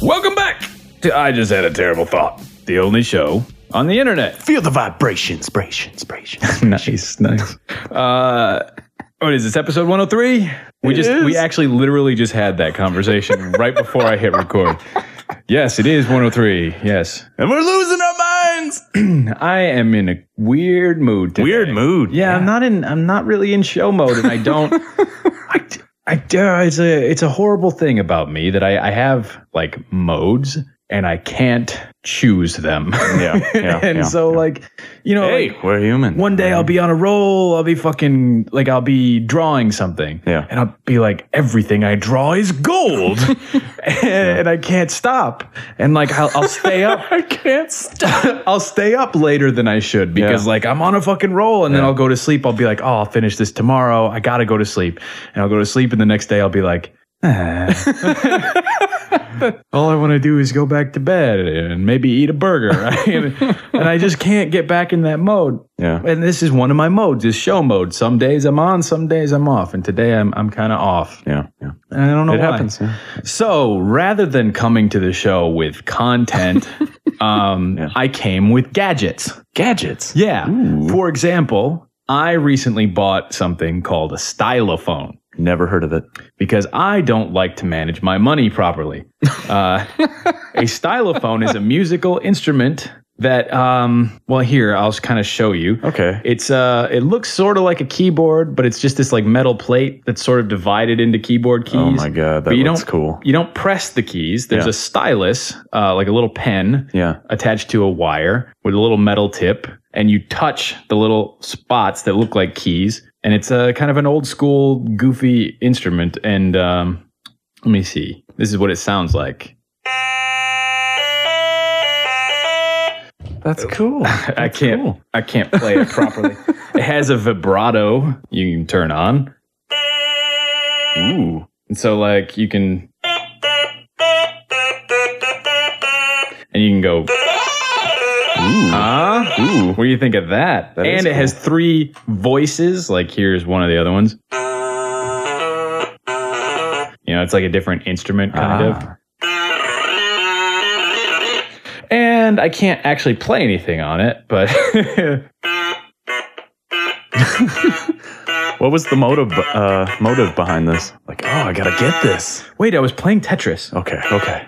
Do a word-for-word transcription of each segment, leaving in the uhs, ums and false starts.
Welcome back to I Just Had a Terrible Thought, the only show on the internet. Feel the vibrations, vibrations, vibrations. Nice, nice. Uh, what is this, episode one oh three? We It just is. we actually literally just had that conversation right before I hit record. Yes, it is one oh three. Yes. And we're losing our minds. I am in a weird mood today. Weird mood. Yeah, I'm not in I'm not really in show mode, and I don't I, I uh, it's a it's a horrible thing about me that I, I have like modes and I can't choose them. Yeah, yeah, and yeah, so yeah. like, you know, Hey, like, we're human. one day I'll be on a roll, I'll be fucking like I'll be drawing something. Yeah. And I'll be like, everything I draw is gold. and, and I can't stop. And like I'll, I'll stay up. I can't stop. I'll stay up later than I should because Yeah. like I'm on a fucking roll, and then Yeah. I'll go to sleep. I'll be like, oh, I'll finish this tomorrow. I gotta go to sleep. And I'll go to sleep, and the next day I'll be like, ah. all I want to do is go back to bed and maybe eat a burger. Right? And I just can't get back in that mode. Yeah. And this is one of my modes, is show mode. Some days I'm on, some days I'm off. And today I'm I'm kind of off. Yeah, yeah. And I don't know It why. happens. Yeah. So rather than coming to the show with content, um, Yeah. I came with gadgets. Gadgets. Yeah. Ooh. For example, I recently bought something called a stylophone Never heard of it. because I don't like to manage my money properly. Uh, a stylophone is a musical instrument that, um, well, here, I'll kind of show you. Okay. It's uh, it looks sort of like a keyboard, but it's just this like metal plate that's sort of divided into keyboard keys. Oh my god, that But you looks don't- cool. You don't press the keys. There's Yeah. a stylus, uh, like a little pen, Yeah. attached to a wire with a little metal tip, and you touch the little spots that look like keys. And it's a kind of an old school, goofy instrument. And um, let me see. This is what it sounds like. That's cool. I can't. cool. I can't play it properly. It has a vibrato you can turn on. Ooh. And so, like, you can, and you can go, Ooh. huh? Ooh. What do you think of that? That is and it cool. has three voices. Like, here's one of the other ones. You know, it's like a different instrument, kind Ah. of. And I can't actually play anything on it, but What was the motive uh, motive behind this? Like, oh, I gotta get this. wait, I was playing Tetris. Okay, okay.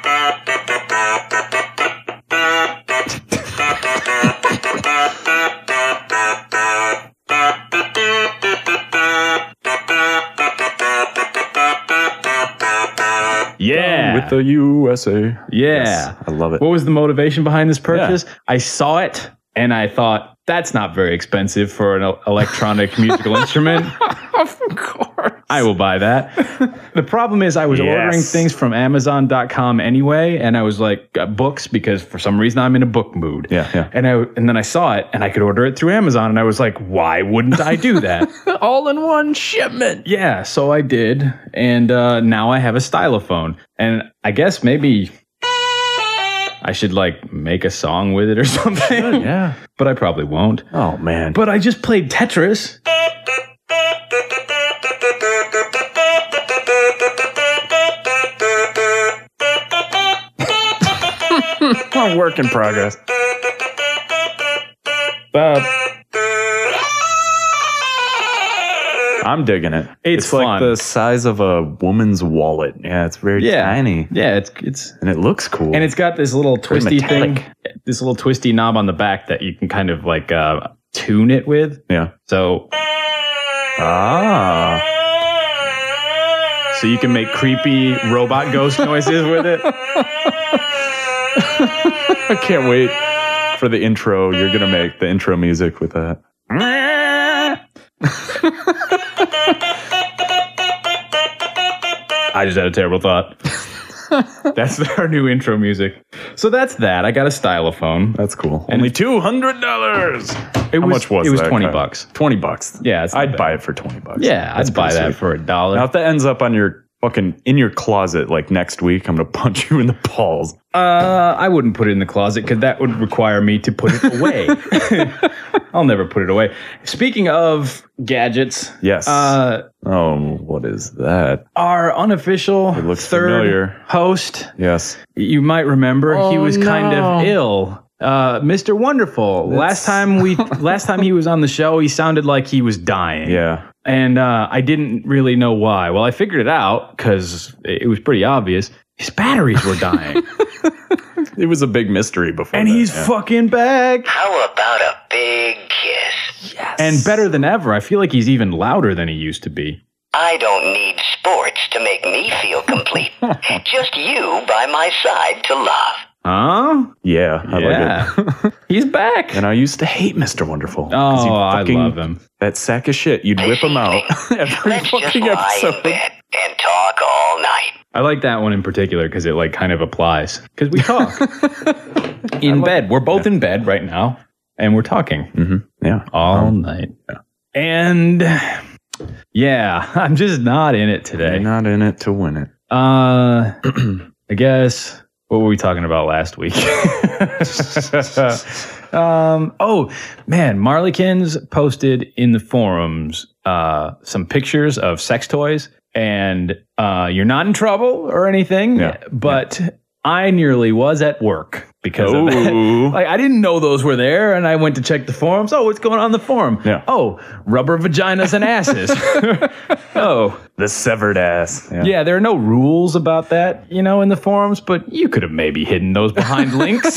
Yeah. With the U S A. Yeah. Yes, I love it. What was the motivation behind this purchase? I saw it and I thought, that's not very expensive for an el- electronic musical instrument. Of course. I will buy that. The problem is I was Yes. ordering things from Amazon dot com anyway, and I was like, got books, because for some reason I'm in a book mood. Yeah, yeah. And I and then I saw it, and I could order it through Amazon, and I was like, why wouldn't I do that? All in one shipment. Yeah, so I did, and uh, now I have a stylophone, and I guess maybe I should like make a song with it or something. Yeah. But I probably won't. Oh man. But I just played Tetris. A work in progress. Uh, I'm digging it. It's like fun. the size of a woman's wallet. Yeah, it's very yeah, tiny. Yeah, it's it's And it looks cool. and it's got this little twisty thing, metallic. this little twisty knob on the back that you can kind of like uh, tune it with. yeah. So Ah. so you can make creepy robot ghost noises with it. I can't wait for the intro. You're going to make the intro music with that. I just had a terrible thought. That's our new intro music. So that's that. I got a stylophone. That's cool. And Only it- two hundred dollars. It How was, much was it was that? twenty Kyle? bucks. twenty bucks. Yeah, it's not I'd bad. buy it for twenty bucks. Yeah, That's I'd buy pretty that sweet. for a dollar. Now, if that ends up on your fucking in your closet like next week. I'm gonna punch you in the balls. Uh, I wouldn't put it in the closet because that would require me to put it away. I'll never put it away. Speaking of gadgets, Yes. uh, oh, what is that? our unofficial It looks third familiar. host, Yes. you might remember, he Oh, was kind no. of ill. Uh, Mister Wonderful. Last time we, last time he was on the show, he sounded like he was dying. Yeah. And uh, I didn't really know why. Well, I figured it out because it was pretty obvious. His batteries were dying. It was a big mystery before. And that, he's yeah. fucking back. How about a big kiss? Yes. And better than ever. I feel like he's even louder than he used to be. I don't need sports to make me feel complete. Just you by my side to love. Huh? Yeah, I Yeah. like it. He's back. And I used to hate Mister Wonderful. 'cause Oh, he'd I fucking- love him. That sack of shit. You'd whip him out every Let's just fucking lie in episode. bed and talk all night. I like that one in particular because it like kind of applies. Because we talk in bed. We're both in bed right now, and we're talking Mm-hmm. Yeah. all night. And yeah, I'm just not in it You're today. not in it to win it. Uh, I guess what were we talking about last week? um, oh man, Marleykins posted in the forums uh, some pictures of sex toys, and uh, you're not in trouble or anything, Yeah. but I nearly was at work because of that. Ooh. Like I didn't know those were there, and I went to check the forums. Oh, what's going on in the forum? Yeah. Oh, rubber vaginas and asses. Oh. The severed ass. Yeah. Yeah, there are no rules about that, you know, in the forums, but you could have maybe hidden those behind links.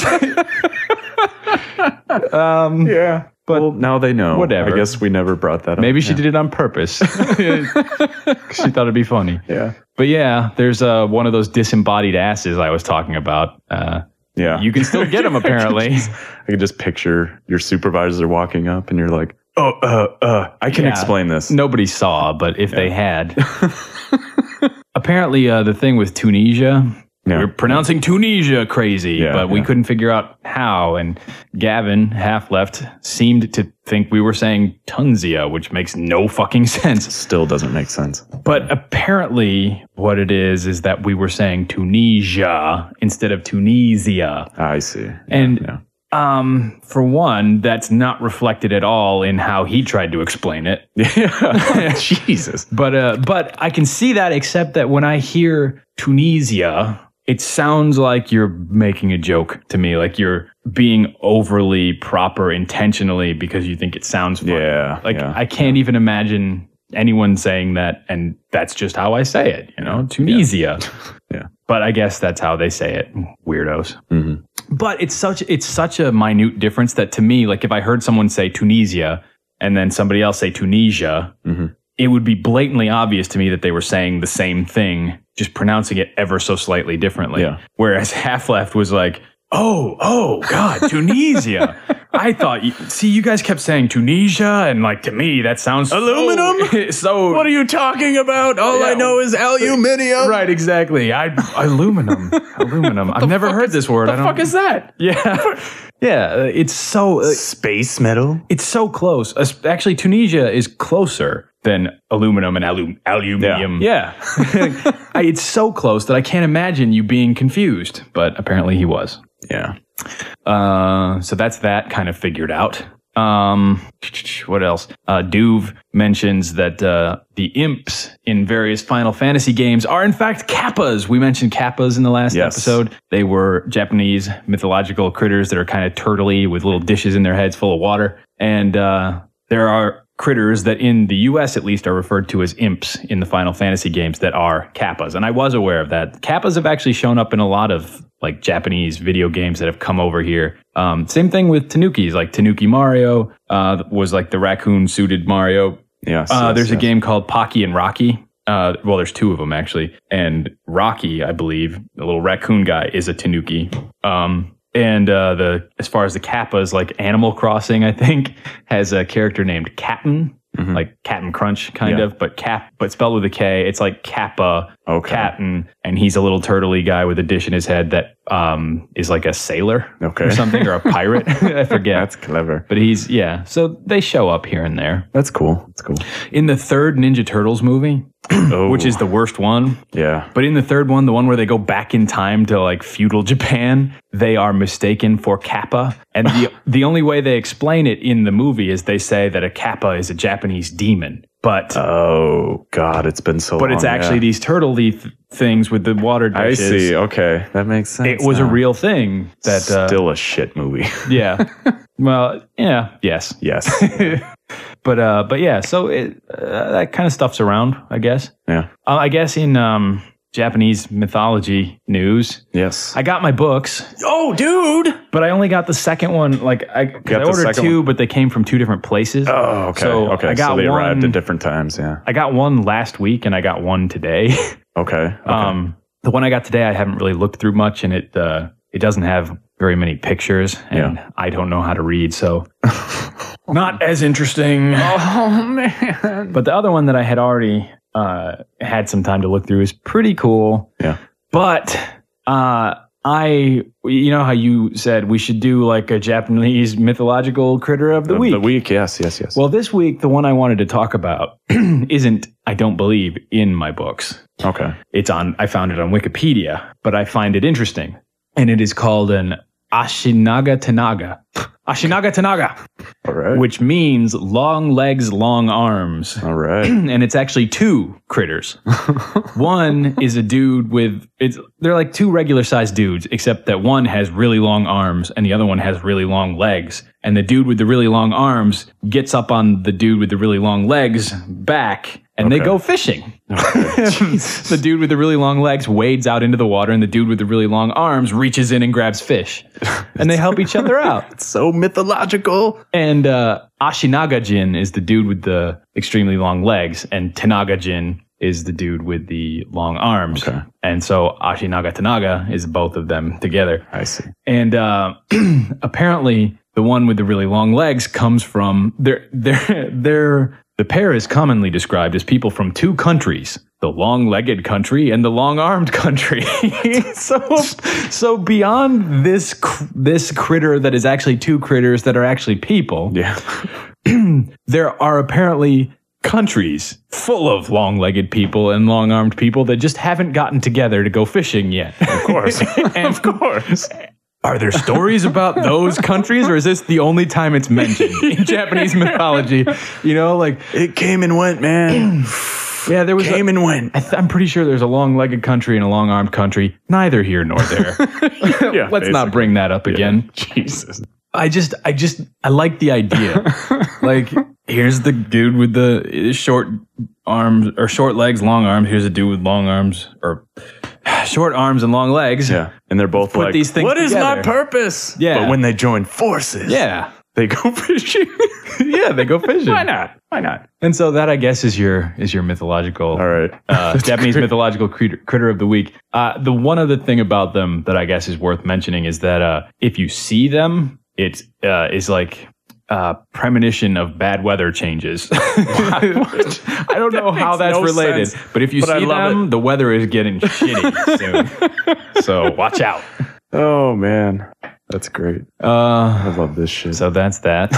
um, Yeah. But well, now they know. whatever. I guess we never brought that up. maybe she Yeah. did it on purpose. 'Cause she thought it'd be funny. Yeah. But yeah, there's uh, one of those disembodied asses I was talking about. Uh, Yeah. you can still get them, apparently. I could just picture your supervisor walking up and you're like, oh, uh, uh, I can Yeah. explain this. Nobody saw, but if they had. Apparently, uh, the thing with Tunisia, Yeah. we're pronouncing Tunisia crazy, Yeah, but we yeah. couldn't figure out how. And Gavin, half left, seemed to think we were saying Tunisia, which makes no fucking sense. Still doesn't make sense. But apparently, what it is is that we were saying Tunisia instead of Tunisia. I see. Yeah, And yeah. um, for one, that's not reflected at all in how he tried to explain it. Yeah. Jesus. But uh, but I can see that, except that when I hear Tunisia, it sounds like you're making a joke to me, like you're being overly proper intentionally because you think it sounds funny. Yeah. Like yeah. I can't even imagine anyone saying that, and that's just how I say it, you know, Tunisia. Yeah. But I guess that's how they say it, weirdos. hmm But it's such it's such a minute difference that to me, like if I heard someone say Tunisia and then somebody else say Tunisia, Mhm. it would be blatantly obvious to me that they were saying the same thing, just pronouncing it ever so slightly differently. Yeah. Whereas Half Left was like, oh, oh, God, Tunisia. I thought, you, see, you guys kept saying Tunisia, and like to me, that sounds so- Aluminum? So, What are you talking about? All I Yeah. know is aluminium. right, exactly. I aluminum, aluminum. I've never heard this word. The I don't, fuck is that? Yeah, yeah. uh, It's so uh, Space metal? it's so close. As- Actually, Tunisia is closer than aluminum and alum, aluminium. Yeah. I- it's so close that I can't imagine you being confused. But apparently, he was. Yeah. Uh, so that's that kind of figured out. Um, what else? Uh, Duve mentions that uh, the imps in various Final Fantasy games are in fact kappas. We mentioned kappas in the last Yes. episode. They were Japanese mythological critters that are kind of turtly with little dishes in their heads full of water. And uh, there are critters that in the U S at least are referred to as imps in the Final Fantasy games that are kappas. And I was aware of that. Kappas have actually shown up in a lot of like Japanese video games that have come over here. Um, same thing with Tanukis, like Tanuki Mario uh, was like the raccoon suited Mario. Yes. Uh, yes, there's a yes. game called Pocky and Rocky. Uh, well, there's two of them actually. And Rocky, I believe, the little raccoon guy, is a Tanuki. Um, and uh, the as far as the kappas, like Animal Crossing, I think, has a character named Captain. Mhm. Like Captain Crunch, kind Yeah. of, but cap, but spelled with a K. It's like Kappa, Okay. captain, and he's a little turtley guy with a dish in his head that um, is like a sailor Okay. or something, or a pirate. I forget. That's clever. But he's, yeah. So they show up here and there. That's cool. That's cool. In the third Ninja Turtles movie, Oh, which is the worst one, yeah. but in the third one, the one where they go back in time to like feudal Japan, they are mistaken for Kappa. And the, the only way they explain it in the movie is they say that a Kappa is a Japanese demon. But Oh God, it's been so. but long, it's actually yeah. these turtle-y th- things with the water I dishes. see. Okay, that makes sense. It was a now. real thing. That uh, Still a shit movie. yeah. Well, yeah, yes. Yes. But uh, but yeah, so it, uh, that kind of stuff's around, I guess. Yeah. Uh, I guess in um, Japanese mythology news, Yes. I got my books, oh, dude. but I only got the second one. Like I, 'cause Got I the ordered second two, one? but they came from two different places. Oh, okay. So okay. I got so they arrived one- at different times. Yeah. I got one last week, and I got one today. Okay. okay. Um, the one I got today, I haven't really looked through much, and it uh, it doesn't have very many pictures, and Yeah. I don't know how to read, so not as interesting. oh man. But the other one that I had already uh, had some time to look through is pretty cool. Yeah. But uh, I, you know how you said we should do like a Japanese mythological critter of the Of week. The week. Yes. Yes. Yes. Well, this week the one I wanted to talk about isn't, I don't believe, in my books. okay. It's on, I found it on Wikipedia, but I find it interesting. And it is called an Ashinaga Tanaga. Ashinaga Tanaga, All right. which means long legs, long arms. All right. And it's actually two critters. One is a dude with, it's they're like two regular sized dudes, except that one has really long arms and the other one has really long legs. And the dude with the really long arms gets up on the dude with the really long legs back, and they Okay. go fishing. The dude with the really long legs wades out into the water, and the dude with the really long arms reaches in and grabs fish. And they help each other out. So mythological. And uh, Ashinaga Jin is the dude with the extremely long legs, and Tanaga Jin is the dude with the long arms. Okay. And so Ashinaga Tanaga is both of them together. I see. And uh, apparently, the one with the really long legs comes from their their their. The pair is commonly described as people from two countries, the long-legged country and the long-armed country. so, so beyond this cr- this critter that is actually two critters that are actually people, Yeah. there are apparently countries full of long-legged people and long-armed people that just haven't gotten together to go fishing yet. Of course. And of course. are there stories about those countries, or is this the only time it's mentioned in Japanese mythology? You know, like, It came and went, man. yeah, there was. Came a, and went. I th- I'm pretty sure there's a long-legged country and a long-armed country. Neither here nor there. Yeah, Let's not basically. bring that up again. Jesus. I just, I just, I like the idea. Like, here's the dude with the short arms or short legs, long arms. Here's a dude with long arms or short arms and long legs. Yeah. And they're both Put like, these things what is my together." purpose? Yeah. But when they join forces, Yeah. they go fishing. Yeah, they go fishing. Why not? Why not? And so that, I guess, is your is your mythological, All right. uh, Japanese mythological critter, critter of the week. Uh, the one other thing about them that I guess is worth mentioning is that uh, if you see them, it uh, is like uh, premonition of bad weather changes. I don't know how makes that's no related, sense, but if you but I see love them, the weather is getting shitty soon. So watch out. Oh, man. That's great. Uh, I love this shit. So that's that.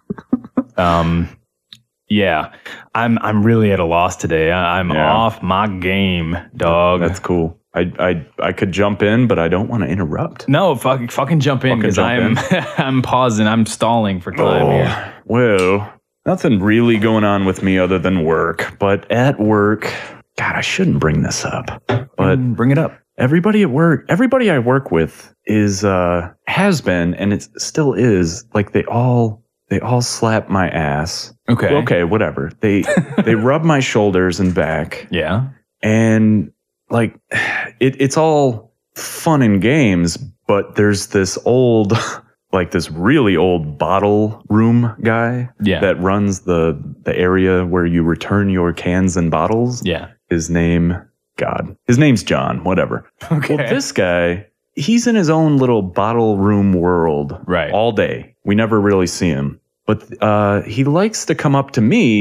um, yeah, I'm I'm really at a loss today. I, I'm Yeah. off my game, dog. That's cool. I, I I could jump in, but I don't want to interrupt. no, fuck, fucking jump in Fucking because jump I'm I'm pausing. I'm stalling for time here. Well, nothing really going on with me other than work. But at work, God, I shouldn't bring this up. But Mm, bring it up. everybody at work, everybody I work with is uh has been, and it still is, like they all they all slap my ass. Okay. Okay, whatever. They they rub my shoulders and back, Yeah. and like it, it's all fun and games, but there's this old like this really old bottle room guy Yeah. that runs the the area where you return your cans and bottles. Yeah. His name, God, his name's John, whatever. Okay. Well, this guy, he's in his own little bottle room world Right. all day. We never really see him. But uh, he likes to come up to me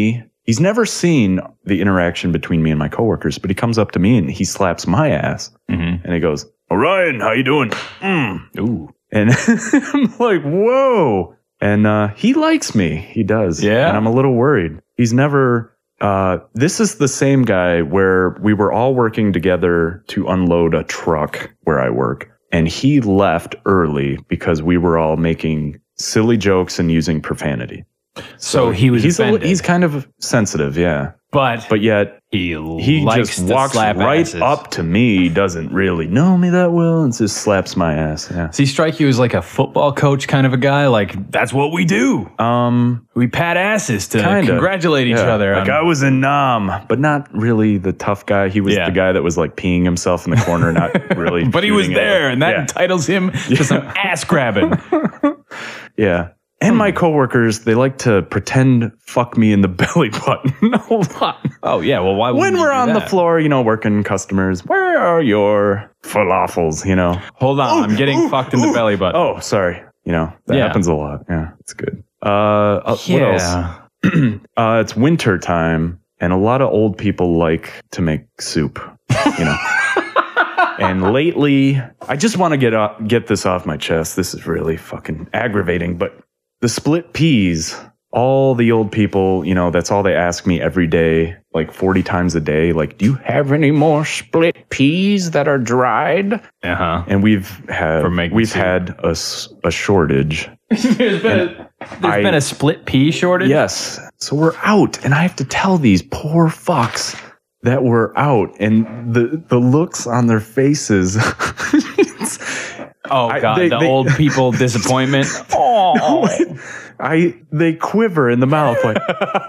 he's never seen the interaction between me and my coworkers, but he comes up to me and he slaps my ass Mm-hmm. and he goes, Orion, how you doing? Mm. Ooh. And I'm like, whoa. And uh, he likes me. He does. Yeah. And I'm a little worried. He's never... Uh, this is the same guy where we were all working together to unload a truck where I work. And he left early because we were all making silly jokes and using profanity. So he was he's a, offended. he's kind of sensitive, yeah. But, But yet he, he likes just to walks slap right asses. up to me, doesn't really know me that well, and just slaps my ass. Yeah. Does he strike you as like a football coach kind of a guy? Like, that's what we do. Um, We pat asses to Kinda. congratulate each yeah. other. Like on- I was in Nam, but not really the tough guy. He was Yeah. the guy that was like peeing himself in the corner, not really. but he was shooting it. there, and that yeah. entitles him to some ass grabbing. yeah. And my coworkers, they like to pretend fuck me in the belly button a lot. Oh yeah, well why? When wouldn't you we're do on the that? floor, you know, working customers, where are your falafels? You know. Hold on, I'm getting fucked in the belly button. Oh, sorry. You know that Yeah. happens a lot. Yeah, it's good. Uh, uh what else? yeah. Uh, it's winter time, and a lot of old people like to make soup. You know. And lately, I just want to get uh, get this off my chest. This is really fucking aggravating, but the split peas, all the old people, you know, that's all they ask me every day, like forty times a day. Like, do you have any more split peas that are dried? Uh huh. And we've had For making we've soup. had a, s- a shortage. there's been a, there's I- been a split pea shortage. Yes. So we're out, and I have to tell these poor fucks that we're out, and the the looks on their faces. it's- Oh I- god, they- the they- old people disappointment. Oh, I they quiver in the mouth like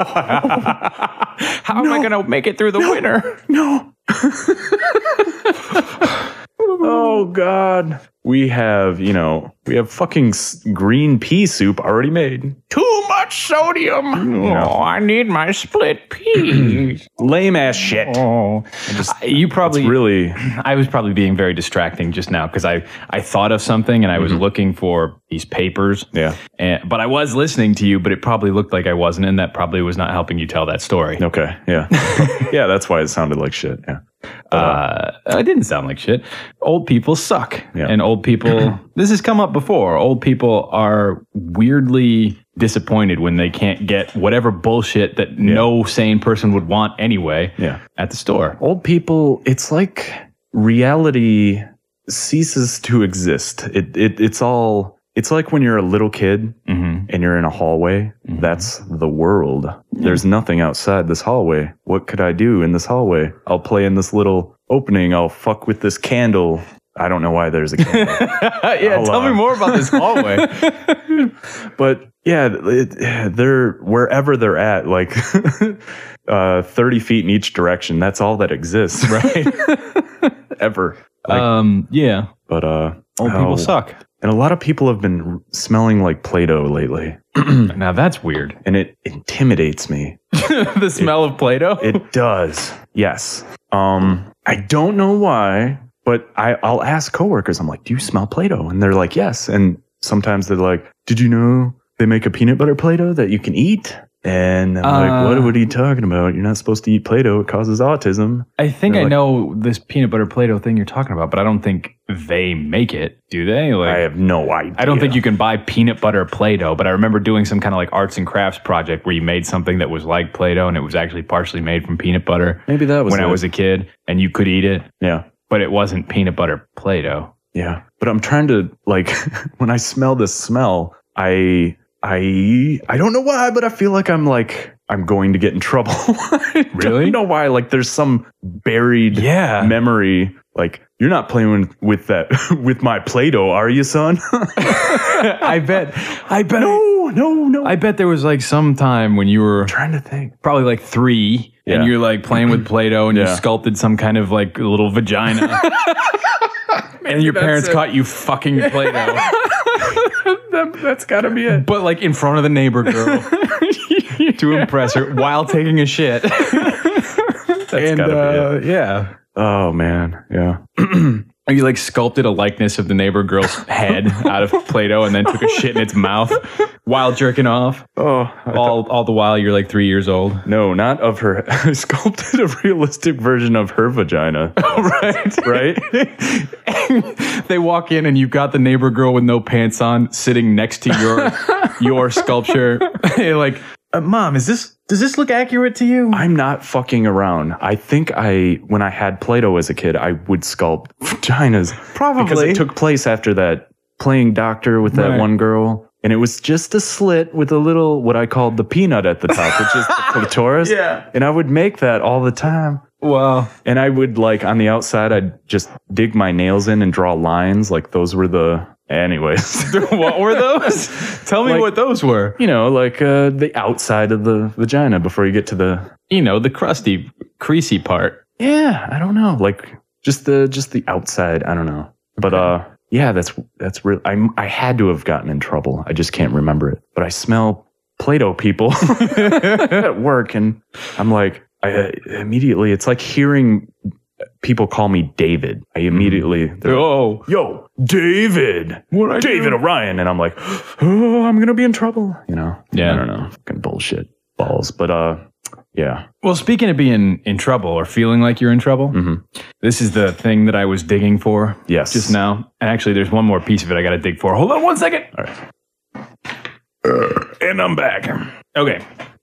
how am I gonna make it through the winter? no. Oh God. We have, you know, we have fucking s- green pea soup already made. Too much sodium. Oh, I need my split peas. Lame ass shit. Oh, you probably It's really I was probably being very distracting just now because I, I thought of something and I was looking for these papers. yeah. And, but I was listening to you, but it probably looked like I wasn't, and that probably was not helping you tell that story. Okay. Yeah. Yeah, that's why it sounded like shit. Yeah. Uh, it didn't sound like shit. Old people suck. Yeah. And old people, this has come up before. Old people are weirdly disappointed when they can't get whatever bullshit that no sane person would want anyway Yeah. at the store. Old people, it's like reality ceases to exist. It, it it's all it's like when you're a little kid Mm-hmm. and you're in a hallway. That's the world. There's nothing outside this hallway. What could I do in this hallway? I'll play in this little opening. I'll fuck with this candle. I don't know why there's a candle. yeah, Hold tell me on. more about this hallway. But yeah, it, they're wherever they're at, like uh, thirty feet in each direction. That's all that exists, right? Ever. Like, um, yeah, but uh, old oh, people suck. And a lot of people have been smelling like Play-Doh lately, Now that's weird. and it intimidates me. The smell of Play-Doh. It does. Yes. Um, I don't know why, but I, I'll ask coworkers, I'm like, do you smell Play-Doh? And they're like, yes. And sometimes they're like, did you know they make a peanut butter Play-Doh that you can eat? And I'm Uh, like, what, what are you talking about? You're not supposed to eat Play-Doh. It causes autism. I think They're I like- know this peanut butter Play-Doh thing you're talking about, but I don't think they make it. Do they? Like, I have no idea. I don't think you can buy peanut butter Play-Doh, but I remember doing some kind of like arts and crafts project where you made something that was like Play-Doh and it was actually partially made from peanut butter Maybe that was when I it. was a kid, and you could eat it, Yeah. but it wasn't peanut butter Play-Doh. Yeah. But I'm trying to, like, when I smell this smell, I, I, I don't know why, but I feel like I'm like, I'm going to get in trouble. I Really? don't know why. Like, there's some buried Yeah. memory. Like, you're not playing with, with that, with my Play-Doh, are you, son? I bet. I bet. no, no, no. I I'm bet there was like some time when you were trying to think. probably like three Yeah. and you're like playing with Play-Doh and you Yeah. sculpted some kind of like little vagina. And your that's parents it. caught you fucking Play-Doh. That, that's gotta be it. But like in front of the neighbor girl to impress her while taking a shit. That's and gotta be it. uh, yeah. Oh man, yeah. Or you like sculpted a likeness of the neighbor girl's head out of Play-Doh and then took a shit in its mouth while jerking off. Oh, all all the while you're like three years old. No, not of her. I sculpted a realistic version of her vagina. Oh, right, right. They walk in and you've got the neighbor girl with no pants on sitting next to your your sculpture. You're like, uh, Mom, is this does this look accurate to you? I'm not fucking around. I think I, when I had Play-Doh as a kid, I would sculpt vaginas. Probably. Because it took place after that playing doctor with that Right. one girl. And it was just a slit with a little, what I called the peanut at the top, which is the clitoris. Yeah. And I would make that all the time. Wow. And I would, like, on the outside, I'd just dig my nails in and draw lines. Like, those were the... Anyways. What were those? Tell me Like- what those were. You know, like uh, the outside of the vagina before you get to the... You know, the crusty, creasy part. Yeah, I don't know. Like, just the just the outside. I don't know. But, uh, yeah, that's that's real. I I had to have gotten in trouble. I just can't remember it. But I smell Play-Doh people at work, and I'm like, I uh, immediately, it's like hearing people call me David. I immediately, they're like, Oh. yo, David, What I David do? Orion. And I'm like, oh, I'm going to be in trouble. You know? Yeah. I don't know. Fucking bullshit balls. But, uh, yeah. Well, speaking of being in trouble or feeling like you're in trouble, Mhm. this is the thing that I was digging for Yes. just now. And actually, there's one more piece of it I got to dig for. Hold on one second. All right. And I'm back. Okay.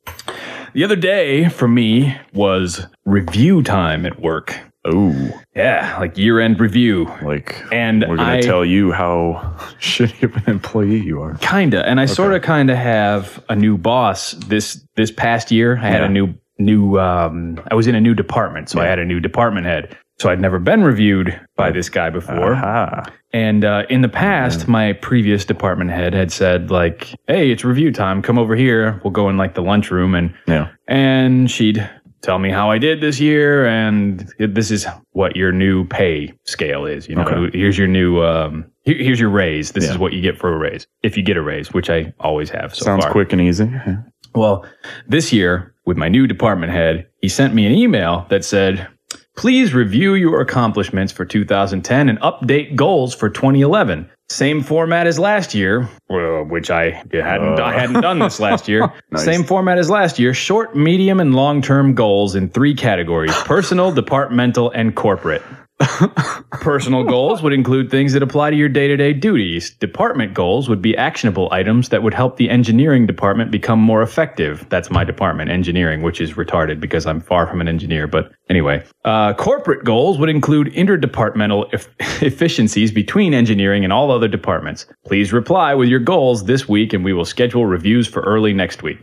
The other day for me was review time at work. Oh, Yeah, like year-end review. like, And we're going I- to tell you how shitty of an employee you are. Kinda, and I sort of kind of have a new boss this this past year. I had Yeah. a new new. Um, I was in a new department, so I Yeah. had a new department head. So I'd never been reviewed by this guy before. Aha. And uh, in the past, my previous department head had said like, "Hey, it's review time. Come over here. We'll go in like the lunchroom and Yeah. and she'd tell me how I did this year, and this is what your new pay scale is. You know, Okay. here's your new, um, here- here's your raise. This Yeah. is what you get for a raise if you get a raise, which I always have. So Sounds far. quick and easy. Yeah. Well, this year with my new department head, he sent me an email that said, "Please review your accomplishments for two thousand ten and update goals for twenty eleven. Same format as last year," well, which I hadn't. Uh. I hadn't done this last year. Nice. Same format as last year. Short, medium, and long-term goals in three categories: personal, departmental, and corporate. Personal goals would include things that apply to your day-to-day duties. Department goals would be actionable items that would help the engineering department become more effective. That's my department, engineering, which is retarded because I'm far from an engineer. But anyway, uh, corporate goals would include interdepartmental e- efficiencies between engineering and all other departments. Please reply with your goals this week, and we will schedule reviews for early next week.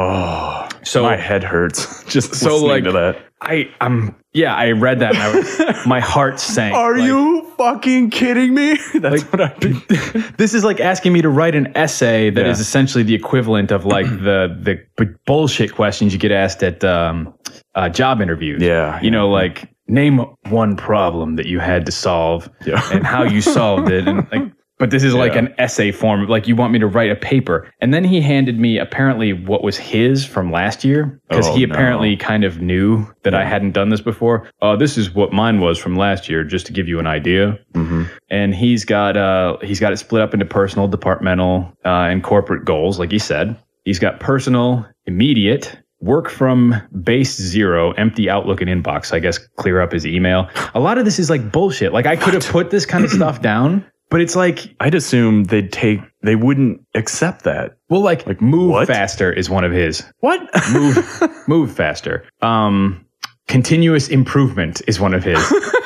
Oh, So- my head hurts just So, listening like, to that. I, I'm, yeah, I read that and I was, my heart sank. Are Like, you fucking kidding me? That's what I do. This is like asking me to write an essay that Yeah. is essentially the equivalent of like the the b- bullshit questions you get asked at um, uh, job interviews. Yeah, you know, yeah. like name one problem that you had to solve Yeah. and how you solved it, and like. But this is like Yeah. an essay form, like you want me to write a paper. And then he handed me apparently what was his from last year, because Oh, he no. apparently kind of knew that I hadn't done this before. Oh, this is what mine was from last year, just to give you an idea. Mm-hmm. And he's got uh he's got it split up into personal, departmental, uh, and corporate goals, like he said. He's got personal, immediate, work from base zero, empty Outlook and inbox. I guess clear up his email. A lot of this is like bullshit. Like I could have put this kind of stuff down, but it's like, I'd assume they'd take, they wouldn't accept that. well, like, Like, move what? faster is one of his. What? Move, move faster. Um, continuous improvement is one of his.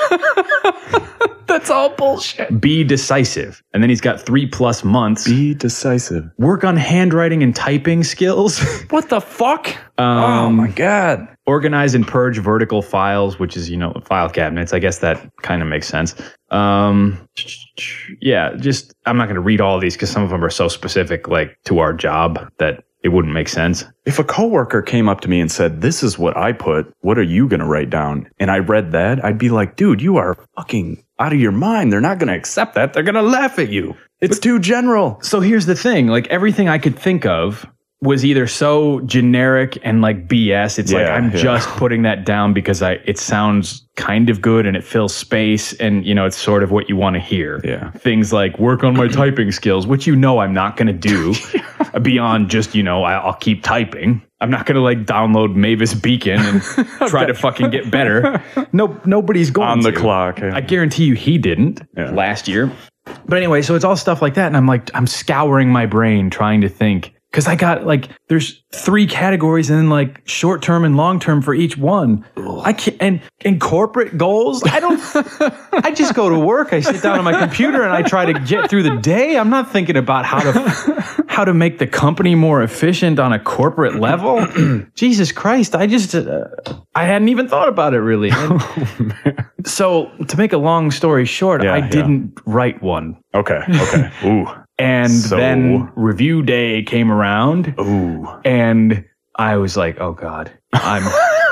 That's all bullshit. Be decisive. And then he's got three plus months. Be decisive. Work on handwriting and typing skills. What the fuck? Um, oh my God. Organize and purge vertical files, which is, you know, file cabinets. I guess that kind of makes sense. Um, yeah, just, I'm not going to read all of these because some of them are so specific, like to our job, that it wouldn't make sense. If a coworker came up to me and said, "This is what I put, what are you going to write down?" And I read that, I'd be like, dude, you are fucking out of your mind. They're not going to accept that. They're going to laugh at you. It's too general. So here's the thing, like everything I could think of was either so generic and like B S. It's like Yeah, I'm yeah. just putting that down because I it sounds kind of good and it fills space and you know it's sort of what you want to hear. Yeah. Things like work on my typing skills, which you know I'm not going to do beyond just you know I, I'll keep typing. I'm not going to like download Mavis Beacon and try to fucking get better. No, nobody's going On the to. clock. Yeah. I guarantee you he didn't Yeah. last year. But anyway, so it's all stuff like that. And I'm like, I'm scouring my brain trying to think. Because I got like, there's three categories and then like short term and long term for each one. I can't, and, and corporate goals, I don't, I just go to work. I sit down on my computer and I try to get through the day. I'm not thinking about how to, how to make the company more efficient on a corporate level. Jesus Christ. I just, uh, I hadn't even thought about it really. And so to make a long story short, Yeah, I yeah. didn't write one. Okay. Okay. Ooh. And So- then review day came around Ooh. and I was like, oh God, I'm,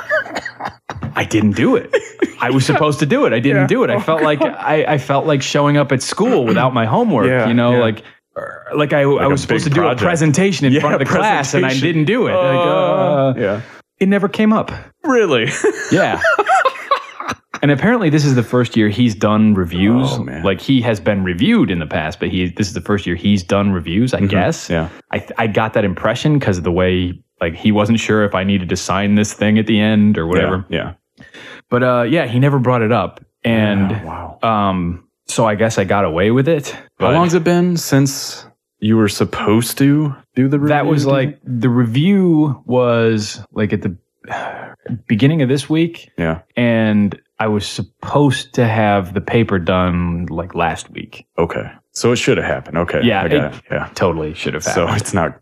I didn't do it. I was supposed to do it. I didn't Yeah. do it. I felt like, I, I felt like showing up at school without my homework, Yeah, you know, yeah. like, er, like I, I a was supposed to big do project. a presentation in Yeah, front of the class and I presentation. didn't do it. Like, uh, Yeah. it never came up. Really? Yeah. And apparently this is the first year he's done reviews. Oh, man. Like he has been reviewed in the past, but he this is the first year he's done reviews, I guess. Yeah. I I got that impression because of the way like he wasn't sure if I needed to sign this thing at the end or whatever. Yeah. But uh yeah, he never brought it up. And Yeah. Wow. um so I guess I got away with it. How But long's it been since you were supposed to do the review? that was do you like the review was like at the beginning of this week. think? Yeah. And I was supposed to have the paper done like last week. Okay. So it should have happened. Okay. Yeah, I got it- it. Yeah. Totally should have So happened. it's not.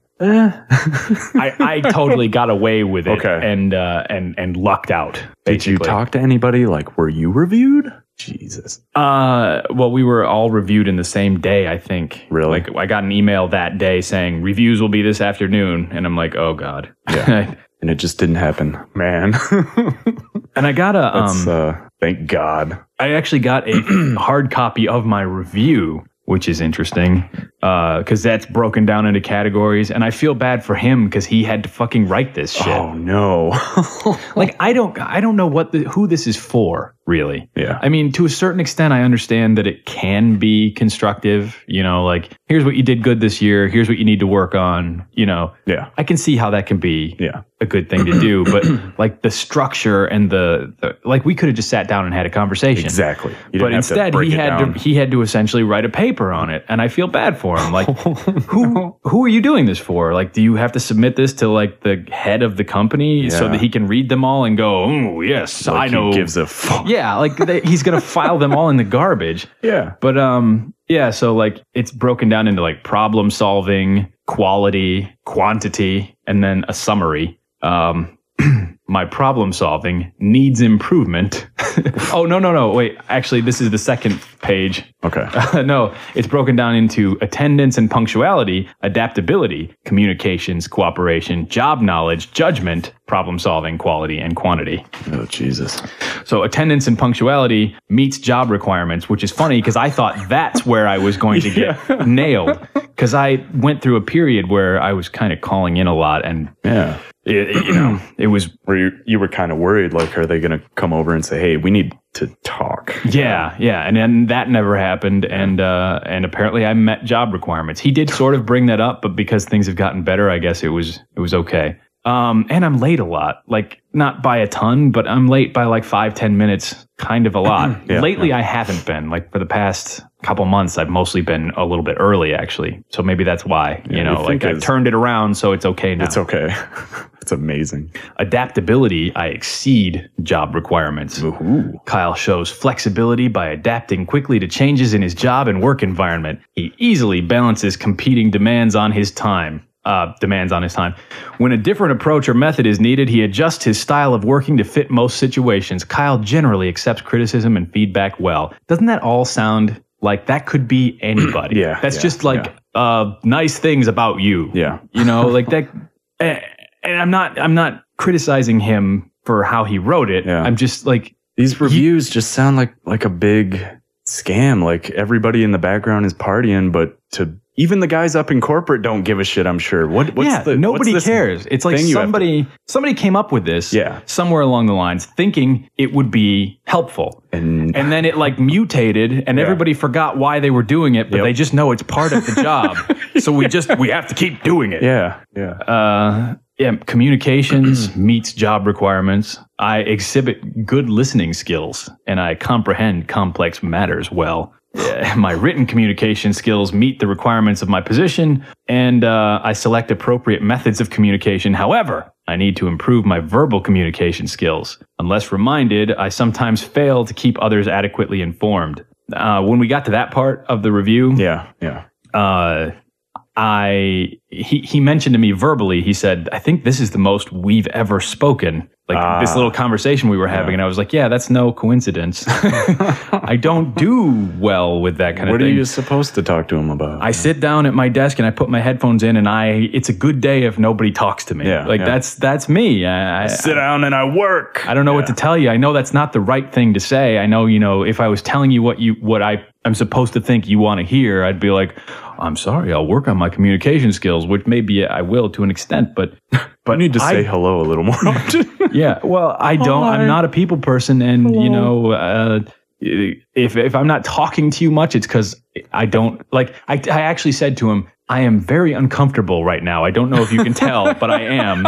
I, I totally got away with it Okay. and uh, and and lucked out. Did you basically. talk to anybody? Like, were you reviewed? Jesus. Uh, well, we were all reviewed in the same day, I think. Really? Like, I got an email that day saying reviews will be this afternoon, and I'm like, oh God. Yeah. And it just didn't happen, man. And I got a That's, um, uh, thank God. I actually got a hard copy of my review, which is interesting because that's broken down into categories. And I feel bad for him because he had to fucking write this shit. Oh no. Like I don't, I don't know what the, who this is for, really. Yeah. I mean, to a certain extent, I understand that it can be constructive. You know, like here's what you did good this year. Here's what you need to work on. You know, Yeah. I can see how that can be Yeah. a good thing to do. But like the structure and the, the like, we could have just sat down and had a conversation. Exactly. You But didn't have to instead, break he it had down. to he had to essentially write a paper on it, and I feel bad for him. Like, who who are you doing this for? Like, do you have to submit this to like the head of the company so Yeah. that he can read them all and go, oh yes, Like, I know. He gives a fuck. Yeah, like they, he's gonna file them all in the garbage. Yeah. But um, yeah. So like, it's broken down into like problem solving, quality, quantity, and then a summary. Um. My problem solving needs improvement. Oh, no, no, no. Wait, actually, this is the second page. Okay. No, it's broken down into attendance and punctuality, adaptability, communications, cooperation, job knowledge, judgment, problem solving, quality, and quantity. Oh, Jesus. So attendance and punctuality meets job requirements, which is funny because I thought that's where I was going to get nailed. Because I went through a period where I was kind of calling in a lot and Yeah. it, it- you know, it was Where you, you were kind of worried, like, are they going to come over and say, hey, we need to talk? yeah, yeah, and then that never happened, and uh, and apparently I met job requirements. He did sort of bring that up, but because things have gotten better, I guess it was it was okay. Um, and I'm late a lot, like not by a ton, but I'm late by like five, ten minutes, kind of a lot. Yeah, Lately, I haven't been. Like for the past couple months, I've mostly been a little bit early, actually. So maybe that's why, you Yeah, know, you like think I it's- turned it around, so it's okay now. It's okay. It's amazing. Adaptability, I exceed job requirements. Ooh. Kyle shows flexibility by adapting quickly to changes in his job and work environment. He easily balances competing demands on his time. Uh, demands on his time. When a different approach or method is needed, he adjusts his style of working to fit most situations. Kyle generally accepts criticism and feedback well. Doesn't that all sound like that could be anybody? Yeah, That's yeah, just like yeah. uh, nice things about you. Yeah. You know, like that. eh, And I'm not. I'm not criticizing him for how he wrote it. Yeah. I'm just like. These reviews just sound like like a big scam. Like everybody in the background is partying, but to even the guys up in corporate don't give a shit, I'm sure. What, what's yeah, the, nobody what's this cares. It's like thing you have somebody somebody came up with this Yeah. somewhere along the lines thinking it would be helpful. And, And then it like mutated and Yeah. everybody forgot why they were doing it, but Yep. they just know it's part of the job. So we just, we have to keep doing it. yeah, yeah. Uh, yeah, communications meets job requirements. I exhibit good listening skills and I comprehend complex matters well. Yeah, my written communication skills meet the requirements of my position, and uh, I select appropriate methods of communication. However, I need to improve my verbal communication skills. Unless reminded, I sometimes fail to keep others adequately informed. Uh, when we got to that part of the review, Yeah, yeah. uh, I he he mentioned to me verbally. He said, "I think this is the most we've ever spoken." Like Ah. this little conversation we were having, and I was like, "Yeah, that's no coincidence." I don't do well with that kind What of are thing. you supposed to talk to him about? I sit down at my desk and I put my headphones in, and I it's a good day if nobody talks to me. Yeah, like yeah. that's that's me. I, I sit down and I work. I don't know what to tell you. I know that's not the right thing to say. I know, you know, if I was telling you what you what I am supposed to think you want to hear, I'd be like, I'm sorry, I'll work on my communication skills, which maybe I will to an extent, but but I need to I- say hello a little more often. yeah, well, I don't. Hi. I'm not a people person, and you know, uh, if if I'm not talking to you much, it's because I don't like. I I actually said to him, I am very uncomfortable right now. I don't know if you can tell, but I am.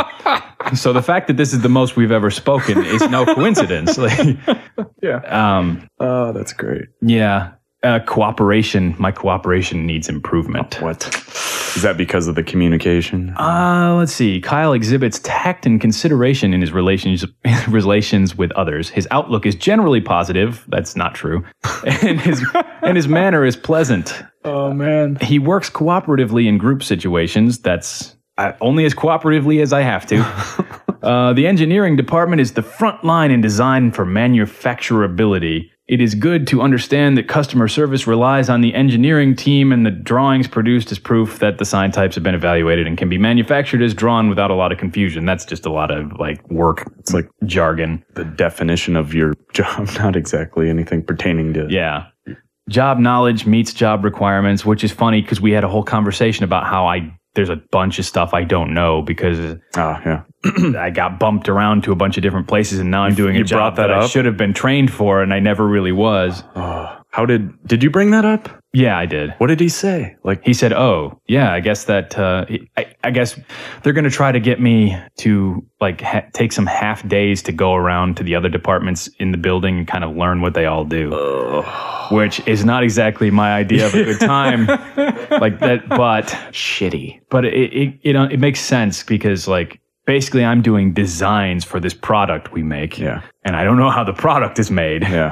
So the fact that this is the most we've ever spoken is no coincidence. Like, yeah. um, Oh, that's great. yeah. Uh, cooperation. My cooperation needs improvement. What? Is that because of the communication? Uh, let's see. Kyle exhibits tact and consideration in his relations relations with others. His outlook is generally positive. That's not true. And his and his manner is pleasant. Oh, man. He works cooperatively in group situations. That's uh, only as cooperatively as I have to. Uh, the engineering department is the front line in design for manufacturability. It is good to understand that customer service relies on the engineering team, and the drawings produced as proof that the sign types have been evaluated and can be manufactured as drawn without a lot of confusion. That's just a lot of like work. It's like jargon. the definition of your job, not exactly anything pertaining to. Yeah. Job knowledge meets job requirements, which is funny because we had a whole conversation about how I there's a bunch of stuff I don't know because Oh, yeah. I got bumped around to a bunch of different places, and now I'm doing a you job brought that that I up? should have been trained for, and I never really was. Oh, how did, did you bring that up? Yeah, I did. What did he say? Like, He said, "Oh, yeah, I guess that uh, I, I guess they're going to try to get me to like ha- take some half days to go around to the other departments in the building and kind of learn what they all do." Which is not exactly my idea of a good time, like that. But shitty. but it it it, uh, it makes sense because like basically I'm doing designs for this product we make, Yeah. and I don't know how the product is made. Yeah.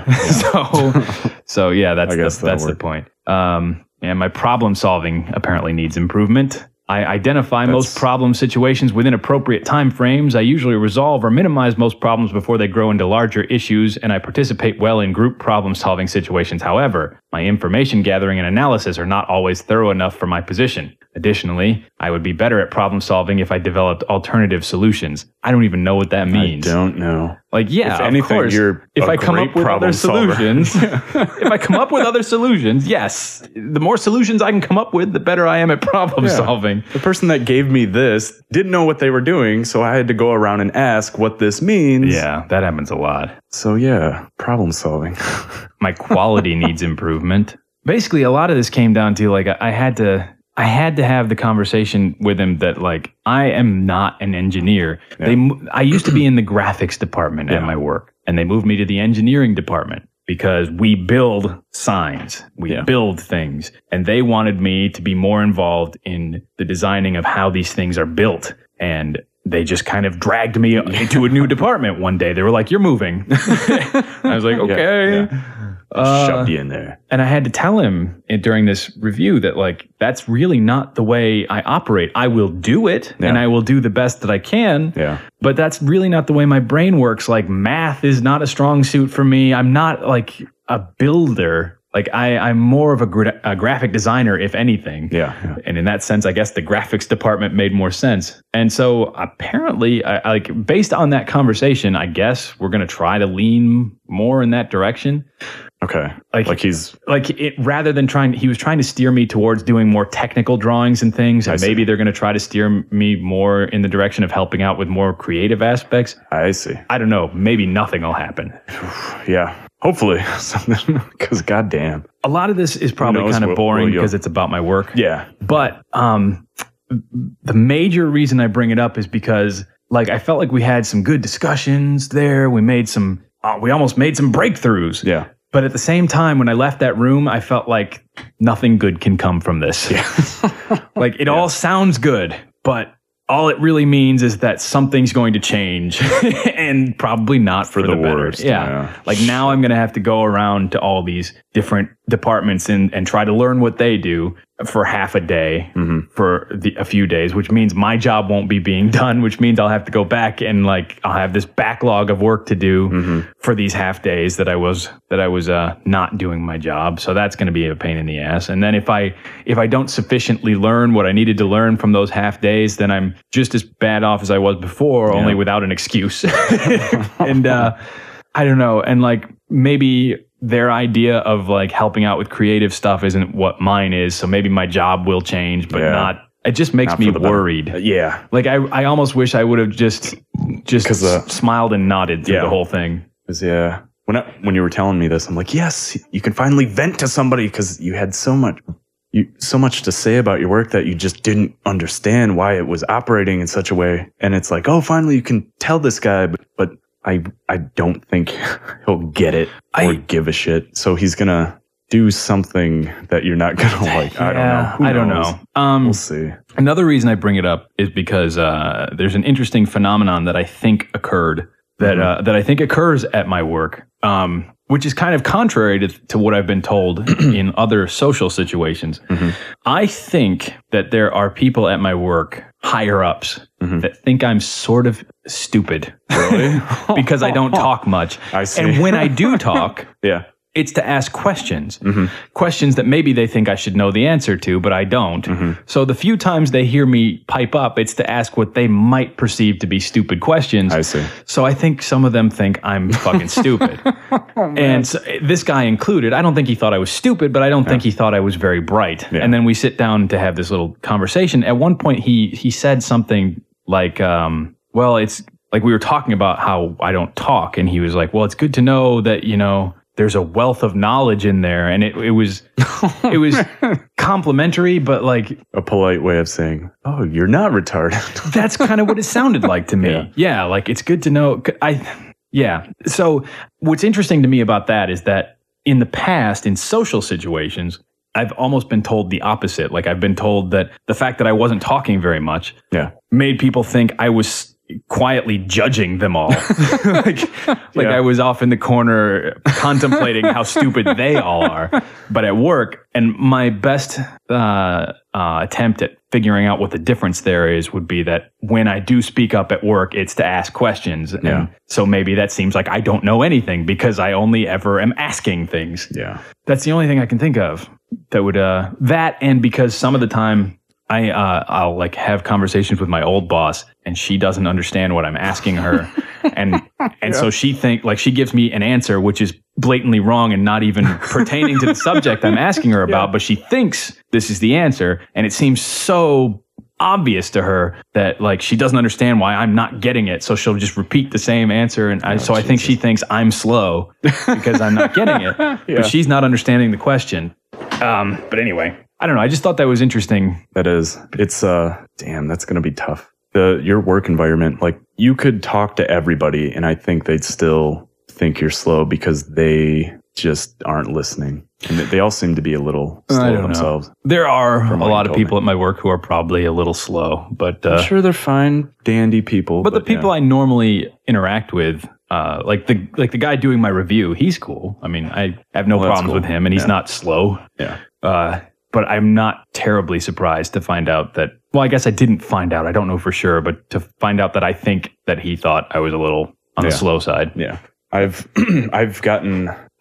so so yeah, that's I the, guess that'll that's the work. point. Um, and my problem solving apparently needs improvement. I identify most That's- problem situations within appropriate time frames. I usually resolve or minimize most problems before they grow into larger issues, and I participate well in group problem solving situations. However, my information gathering and analysis are not always thorough enough for my position. Additionally, I would be better at problem solving if I developed alternative solutions. I don't even know what that means. I don't know. Like, yeah, If of anything, course, you're if a I come great up with problem other solver. solutions, if I come up with other solutions, yes, the more solutions I can come up with, the better I am at problem Yeah. solving. The person that gave me this didn't know what they were doing, so I had to go around and ask what this means. Yeah, that happens a lot. So yeah, problem solving. My quality needs improvement. Basically, a lot of this came down to like I, I had to I had to have the conversation with him that like I am not an engineer. Yeah. They mo- I used to be in the graphics department at Yeah. my work, and they moved me to the engineering department because we build signs, we Yeah. build things, and they wanted me to be more involved in the designing of how these things are built. And they just kind of dragged me into a new department one day. They were like, "You're moving." I was like, "Okay." yeah. Uh, Shoved you in there. And I had to tell him in- during this review that like that's really not the way I operate. I will do it Yeah. and I will do the best that I can. Yeah. But that's really not the way my brain works. Like math is not a strong suit for me. I'm not like a builder. Like I, I'm more of a, gra- a graphic designer, if anything. Yeah, yeah. And in that sense, I guess the graphics department made more sense. And so apparently, I, like based on that conversation, I guess we're going to try to lean more in that direction. Okay. Like, like he's like it rather than trying, he was trying to steer me towards doing more technical drawings and things. And maybe they're going to try to steer me more in the direction of helping out with more creative aspects. I see. I don't know. Maybe nothing will happen. Yeah. Hopefully something, because goddamn. A lot of this is probably kind of boring because it's about my work. Yeah. But um, the major reason I bring it up is because like I felt like we had some good discussions there. We made some, uh, we almost made some breakthroughs. Yeah. But at the same time, when I left that room, I felt like nothing good can come from this. Yeah. Like it yeah. all sounds good, but all it really means is that something's going to change and probably not for, for the, the better. worst. Yeah. yeah. Like now I'm going to have to go around to all these different departments and, and try to learn what they do for half a day mm-hmm. for the, a few days, which means my job won't be being done, which means I'll have to go back and like I'll have this backlog of work to do mm-hmm. for these half days that I was that I was uh, not doing my job. So that's going to be a pain in the ass. And then if I if I don't sufficiently learn what I needed to learn from those half days, then I'm just as bad off as I was before, yeah. only without an excuse. And uh, I don't know. And like maybe their idea of like helping out with creative stuff isn't what mine is. So maybe my job will change, but yeah. not. It just makes not me worried. Uh, yeah. Like I, I almost wish I would have just, just uh, smiled and nodded through yeah. the whole thing. Yeah. When I, when you were telling me this, I'm like, yes, you can finally vent to somebody because you had so much, you so much to say about your work that you just didn't understand why it was operating in such a way. And it's like, oh, finally you can tell this guy, but, but I I don't think he'll get it or I, give a shit. So he's gonna do something that you're not gonna like. Yeah, I don't know. Who I don't knows? know. Um, we'll see. Another reason I bring it up is because uh, there's an interesting phenomenon that I think occurred that mm-hmm. uh, that I think occurs at my work, um, which is kind of contrary to, to what I've been told in other social situations. Mm-hmm. I think that there are people at my work, higher ups, mm-hmm. that think I'm sort of stupid. Really? Because I don't talk much. I see. And when I do talk, yeah. it's to ask questions. Mm-hmm. Questions that maybe they think I should know the answer to, but I don't. Mm-hmm. So the few times they hear me pipe up, it's to ask what they might perceive to be stupid questions. I see. So I think some of them think I'm fucking stupid. Oh, and so, this guy included, I don't think he thought I was stupid, but I don't yeah. think he thought I was very bright. Yeah. And then we sit down to have this little conversation. At one point, he he said something like, um, well, it's like we were talking about how I don't talk. And he was like, well, it's good to know that, you know, there's a wealth of knowledge in there. And it, it was, it was complimentary, but like a polite way of saying, oh, you're not retarded. That's kind of what it sounded like to me. Yeah. yeah. Like it's good to know. I, yeah. So what's interesting to me about that is that in the past, in social situations, I've almost been told the opposite. Like I've been told that the fact that I wasn't talking very much yeah. made people think I was quietly judging them all. like like yeah. I was off in the corner contemplating how stupid they all are. But at work, and my best uh, uh, attempt at figuring out what the difference there is would be that when I do speak up at work, it's to ask questions. And yeah. so maybe that seems like I don't know anything because I only ever am asking things. Yeah. That's the only thing I can think of that would, uh, that and because some of the time I, uh, I'll like have conversations with my old boss and she doesn't understand what I'm asking her. and, and yeah. so she think like she gives me an answer, which is blatantly wrong and not even pertaining to the subject I'm asking her about, yeah. but she thinks this is the answer. And it seems so obvious to her that like she doesn't understand why I'm not getting it. So she'll just repeat the same answer. And I, oh, so Jesus. I think she thinks I'm slow because I'm not getting it, yeah. but she's not understanding the question. Um, but anyway, I don't know. I just thought that was interesting. That is, it's, uh, damn, that's going to be tough. The, your work environment, like you could talk to everybody and I think they'd still think you're slow because they just aren't listening. And they all seem to be a little slow themselves. Know. There are a lot of people me. at my work who are probably a little slow, but, uh, I'm sure they're fine, dandy people. But, but the people yeah. I normally interact with, uh, like the, like the guy doing my review, he's cool. I mean, I have no well, problems cool. with him and he's yeah. not slow. Yeah. Uh, But I'm not terribly surprised to find out that, well, I guess I didn't find out. I don't know for sure, but to find out that I think that he thought I was a little on yeah. the slow side. Yeah. I've, I've gotten,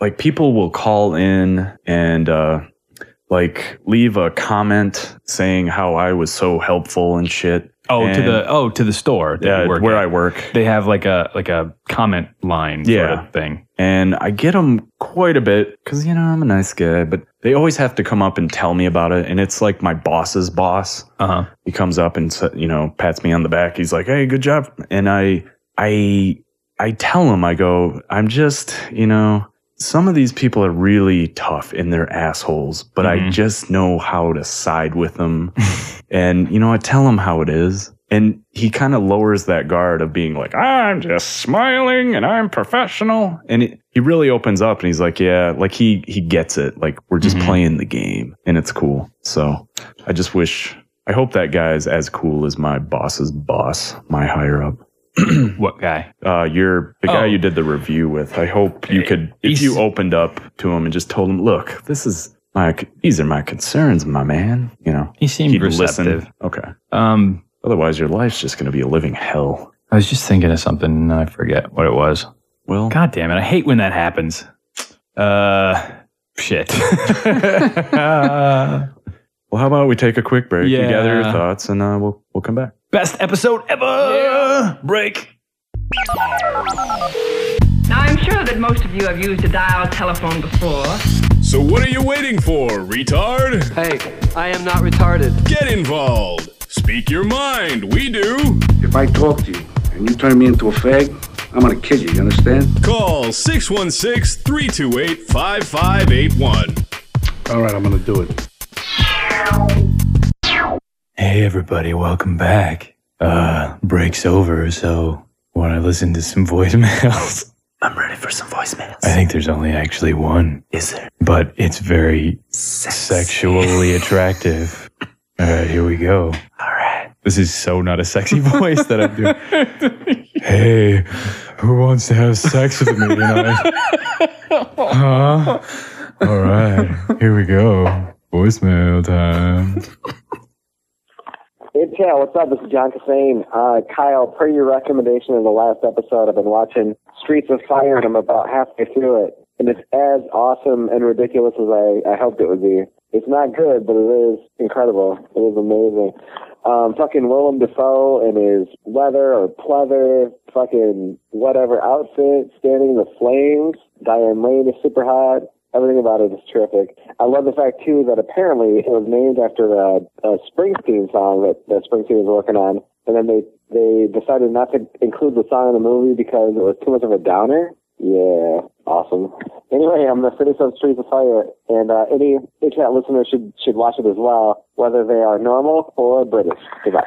like people will call in and uh, like leave a comment saying how I was so helpful and shit. Oh, and, to the oh to the store. That yeah, you work where at. I work. They have like a like a comment line Yeah. sort of thing. And I get them quite a bit because, you know, I'm a nice guy, but they always have to come up and tell me about it. And it's like my boss's boss. Uh-huh. He comes up and, you know, pats me on the back. He's like, hey, good job. And I, I, I tell him, I go, I'm just, you know, some of these people are really tough in their assholes, but Mm-hmm. I just know how to side with them. And, you know, I tell him how it is. And he kind of lowers that guard of being like, I'm just smiling and I'm professional. And it, he really opens up and he's like, yeah, like he, he gets it. Like we're just Mm-hmm. playing the game and it's cool. So I just wish, I hope that guy is as cool as my boss's boss, my higher up. What guy? Uh, you're the guy Oh. you did the review with. I hope you could, if He's- you opened up to him and just told him, look, this is my, these are my concerns, my man. You know, He seemed he'd receptive. listen. Okay. Um, Otherwise, your life's just going to be a living hell. I was just thinking of something and I forget what it was. Well, God damn it! I hate when that happens. Uh, shit. well, how about we take a quick break? You Yeah. gather your thoughts, and uh, we'll we'll come back. Best episode ever. Break. Now, I'm sure that most of you have used a dial telephone before. So what are you waiting for, retard? Hey, I am not retarded. Get involved. Speak your mind. We do. If I talk to you and you turn me into a fag, I'm gonna kill you, you understand? Call six one six, three two eight, five five eight one. All right, I'm gonna do it. Hey everybody, welcome back. Uh, break's over, so want to listen to some voicemails? I'm ready for some voicemails. I think there's only actually one, Is there? but it's very sexually attractive. All right, here we go. All right. This is so not a sexy voice that I'm doing. Hey, who wants to have sex with me tonight? Huh? All right, here we go. Voicemail time. Hey, Cal, what's up? This is John Cassane. Uh, Kyle, per your recommendation in the last episode, I've been watching Streets of Fire, and I'm about halfway through it. And it's as awesome and ridiculous as I, I hoped it would be. It's not good, but it is incredible. It is amazing. Um, fucking Willem Dafoe in his leather or pleather, fucking whatever outfit, standing in the flames. Diane Lane is super hot. Everything about it is terrific. I love the fact, too, that apparently it was named after a, a Springsteen song that, that Springsteen was working on. And then they, they decided not to include the song in the movie because it was too much of a downer. Yeah, awesome. Anyway, I'm going to finish on Streets of Fire. And uh, any H-Chat listeners should, should watch it as well, whether they are normal or British. Goodbye.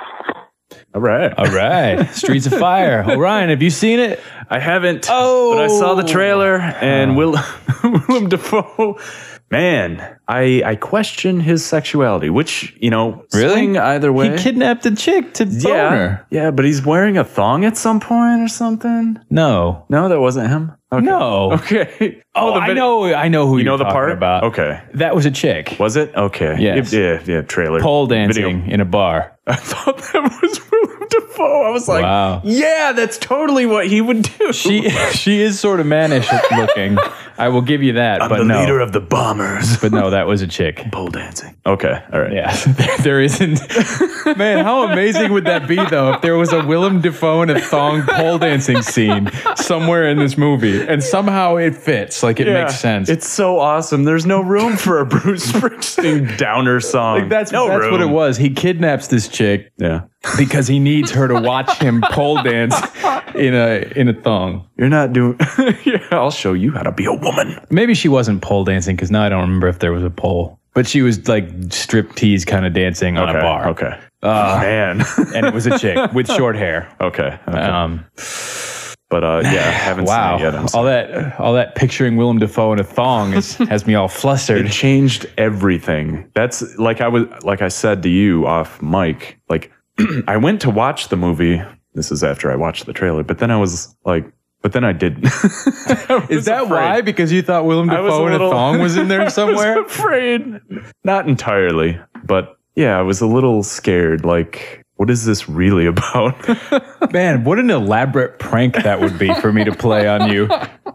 All right. All right, Streets of Fire. Orion, have you seen it? I haven't. Oh. But I saw the trailer, and Will, Willem Dafoe. Man, I I question his sexuality, which, you know, swing either way. He kidnapped a chick to bone yeah, her. yeah, but he's wearing a thong at some point or something. No. No, that wasn't him. Okay. No. Okay. Oh, the I vid- know. I know who You you're know the talking part about. Okay. That was a chick. Was it? Okay. Yes. Yeah, yeah, trailer. Pole dancing Video. in a bar. I thought that was Willem Dafoe. I was like, Wow. yeah, that's totally what he would do. She she is sort of mannish looking. I will give you that. I'm but the no. leader of the bombers. But no, that was a chick. Pole dancing. Okay. All right. Yeah, there, there isn't. Man, how amazing would that be, though, if there was a Willem Dafoe and a thong pole dancing scene somewhere in this movie, and somehow it fits, like it Yeah, makes sense. It's so awesome. There's no room for a Bruce Springsteen downer song. like that's no that's room. what it was. He kidnaps this chick Yeah. because he needs her to watch him pole dance in a in a thong. You're not doing. Yeah, I'll show you how to be a woman. Maybe she wasn't pole dancing because now I don't remember if there was a pole, but she was like strip tease kind of dancing on Okay. a bar. Okay. Uh, Man. and it was a chick with short hair. okay. okay. Um, but uh, yeah, I haven't wow, seen it yet. I'm all sorry. that, all that picturing Willem Dafoe in a thong is, has me all flustered. It changed everything. That's like I was like I said to you off mic. Like I went to watch the movie. This is after I watched the trailer, but then I was like, but then I didn't. I Is was that afraid. why? Because you thought Willem I was Dafoe in a little- thong was in there somewhere? I was afraid. Not entirely, but yeah, I was a little scared. Like, what is this really about? Man, what an elaborate prank that would be for me to play on you.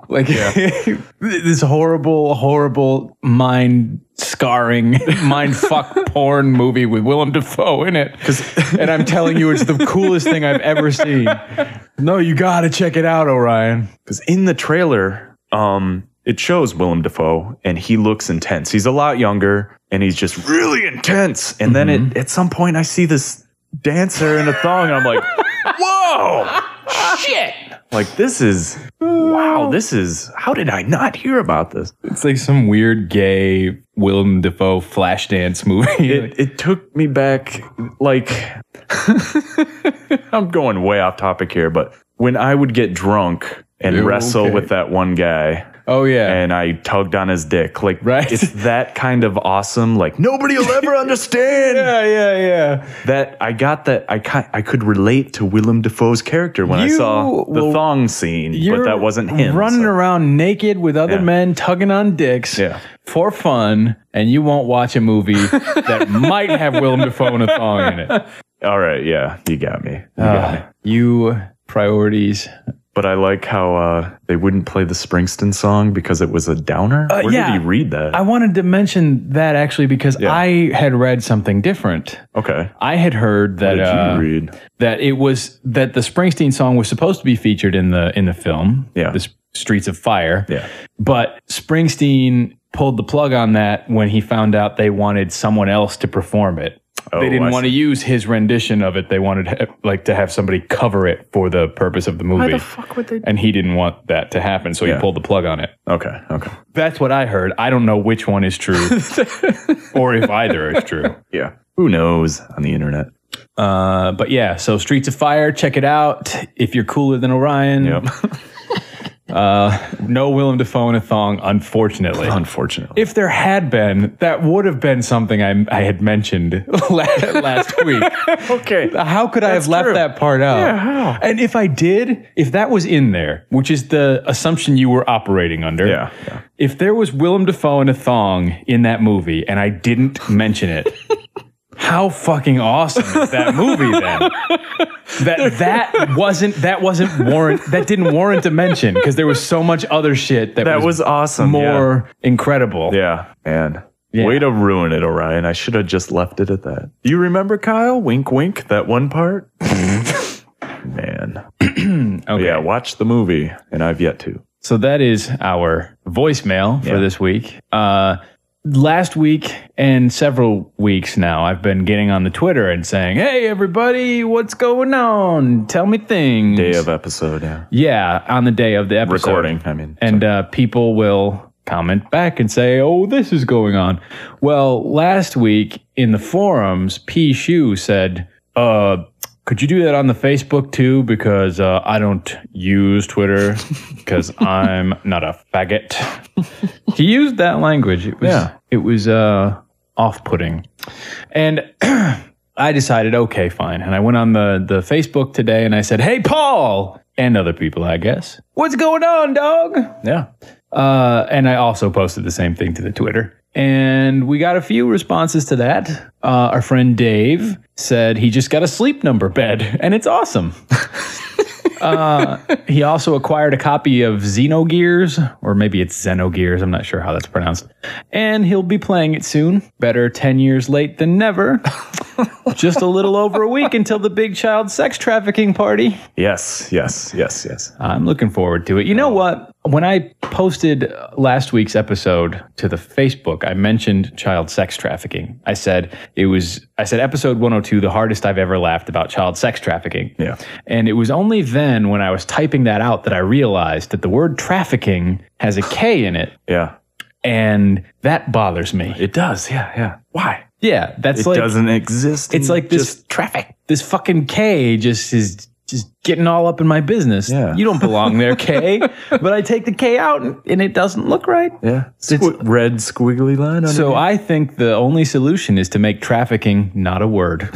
Like this horrible, horrible mind scarring, mind fuck porn movie with Willem Dafoe in it. And I'm telling you, it's the coolest thing I've ever seen. No, you got to check it out, Orion. Because in the trailer, um, it shows Willem Dafoe and he looks intense. He's a lot younger and he's just really intense. And mm-hmm. then it, at some point I see this dancer in a thong and I'm like, whoa, shit. Like, this is, wow, this is, how did I not hear about this? It's like some weird gay Willem Dafoe Flashdance movie. It, it took me back, like, I'm going way off topic here, but when I would get drunk and Ew, wrestle okay. with that one guy. Oh, yeah. And I tugged on his dick. Like, right? It's that kind of awesome. Like, nobody will ever understand. Yeah, yeah, yeah. That I got that. I I could relate to Willem Dafoe's character when you, I saw the well, thong scene, but that wasn't him. Running so. around naked with other yeah. men tugging on dicks yeah. for fun, and you won't watch a movie that might have Willem Dafoe in a thong in it. All right. Yeah. You got me. You uh, got me. You priorities. But I like how uh, they wouldn't play the Springsteen song because it was a downer. Uh, Where yeah. did he read that? I wanted to mention that actually because yeah. I had read something different. Okay. I had heard that what did uh, you read? that it was that the Springsteen song was supposed to be featured in the in the film, yeah. the Streets of Fire. Yeah. But Springsteen pulled the plug on that when he found out they wanted someone else to perform it. Oh, they didn't I want see. to use his rendition of it. They wanted to, like to have somebody cover it for the purpose of the movie. Why the fuck would they? And he didn't want that to happen, so Yeah. he pulled the plug on it. Okay. Okay. That's what I heard. I don't know which one is true, or if either is true. Yeah. Who knows on the internet? Uh, but yeah, so Streets of Fire, check it out if you're cooler than Orion. Yep. Uh, no Willem Dafoe in a thong, unfortunately. Unfortunately. If there had been, that would have been something I, I had mentioned last week. Okay. How could I That's have left true. that part out? Yeah, how? And if I did, if that was in there, which is the assumption you were operating under. Yeah, yeah. If there was Willem Dafoe in a thong in that movie and I didn't mention it, how fucking awesome is that movie then? That that wasn't that wasn't warrant that didn't warrant a mention because there was so much other shit that, That was, was awesome. more yeah. incredible. Yeah, man. Yeah. Way to ruin it, Orion. I should have just left it at that. Do you remember, Kyle? Wink, wink. That one part. Man. Okay. Yeah. Watch the movie, and I've yet to. So that is our voicemail for Yeah. this week. Uh, last week and several weeks now, I've been getting on the Twitter and saying, "Hey, everybody, what's going on? Tell me things." Day of episode. Yeah. Yeah, on the day of the episode. Recording. I mean, And uh, people will comment back and say, "Oh, this is going on." Well, last week in the forums, P. Shu said, uh, could you do that on the Facebook too? Because uh, I don't use Twitter because I'm not a faggot. He used that language. It was, Yeah. it was uh, off-putting. And I decided, okay, fine. And I went on the, the Facebook today and I said, "Hey, Paul," and other people, I guess. "What's going on, dog?" yeah. Uh, and I also posted the same thing to the Twitter. And we got a few responses to that. Uh, our friend Dave said he just got a Sleep Number bed, and it's awesome. uh, he also acquired a copy of Xenogears, or maybe it's Xenogears. I'm not sure how that's pronounced. And he'll be playing it soon. Better ten years late than never. Just a little over a week until the big child sex trafficking party. Yes. Yes. Yes. Yes. I'm looking forward to it. You know what? When I posted last week's episode to the Facebook, I mentioned child sex trafficking. I said it was, I said episode one oh two, the hardest I've ever laughed about child sex trafficking. Yeah. And it was only then when I was typing that out that I realized that the word trafficking has a K in it. Yeah. And that bothers me. It does. Yeah. Yeah. Why? Yeah. That's It like, doesn't exist. it's in like this just traffic. This fucking K just is just getting all up in my business. Yeah. You don't belong there, K. But I take the K out and, and it doesn't look right. Yeah. It's- Squ- red squiggly line. Underneath. So I think the only solution is to make trafficking not a word.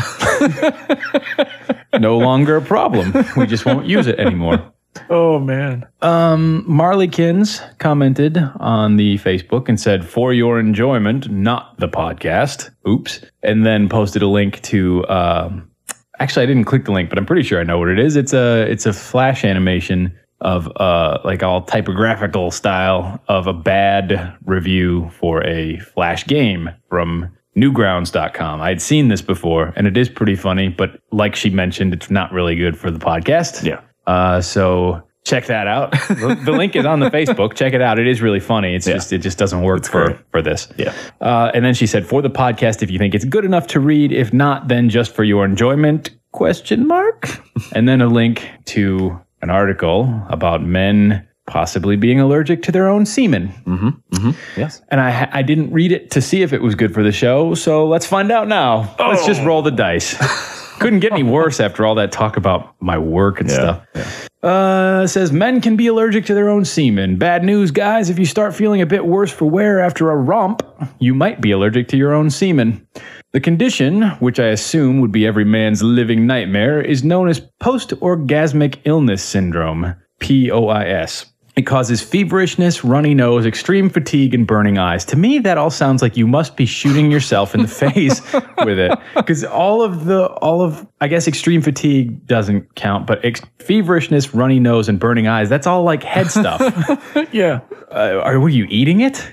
No longer a problem. We just won't use it anymore. Oh man. Um, Marleykins commented on the Facebook and said, "For your enjoyment, not the podcast." Oops. And then posted a link to, um, actually I didn't click the link, but I'm pretty sure I know what it is. It's a, it's a Flash animation of uh, like all typographical style of a bad review for a Flash game from Newgrounds dot com. I had seen this before, and it is pretty funny, but like she mentioned, it's not really good for the podcast. Yeah. Uh, so check that out. the, the link is on the Facebook. Check it out. It is really funny. It's yeah. just it just doesn't work for, great. for this. Yeah. Uh, and then she said, for the podcast, if you think it's good enough to read, if not, then just for your enjoyment, question mark. And then a link to an article about men possibly being allergic to their own semen. Mm-hmm. Mm-hmm. Yes. And I I didn't read it to see if it was good for the show, so let's find out now. Oh. Let's just roll the dice. Couldn't get any worse after all that talk about my work and yeah. stuff. Yeah. Uh, says men can be allergic to their own semen. Bad news, guys. If you start feeling a bit worse for wear after a romp, you might be allergic to your own semen. The condition, which I assume would be every man's living nightmare, is known as post-orgasmic illness syndrome, P O I S. It causes feverishness, runny nose, extreme fatigue, and burning eyes. To me, that all sounds like you must be shooting yourself in the face with it. Because all of the, all of, I guess extreme fatigue doesn't count, but ex- feverishness, runny nose, and burning eyes, that's all like head stuff. yeah. Uh, are were you eating it?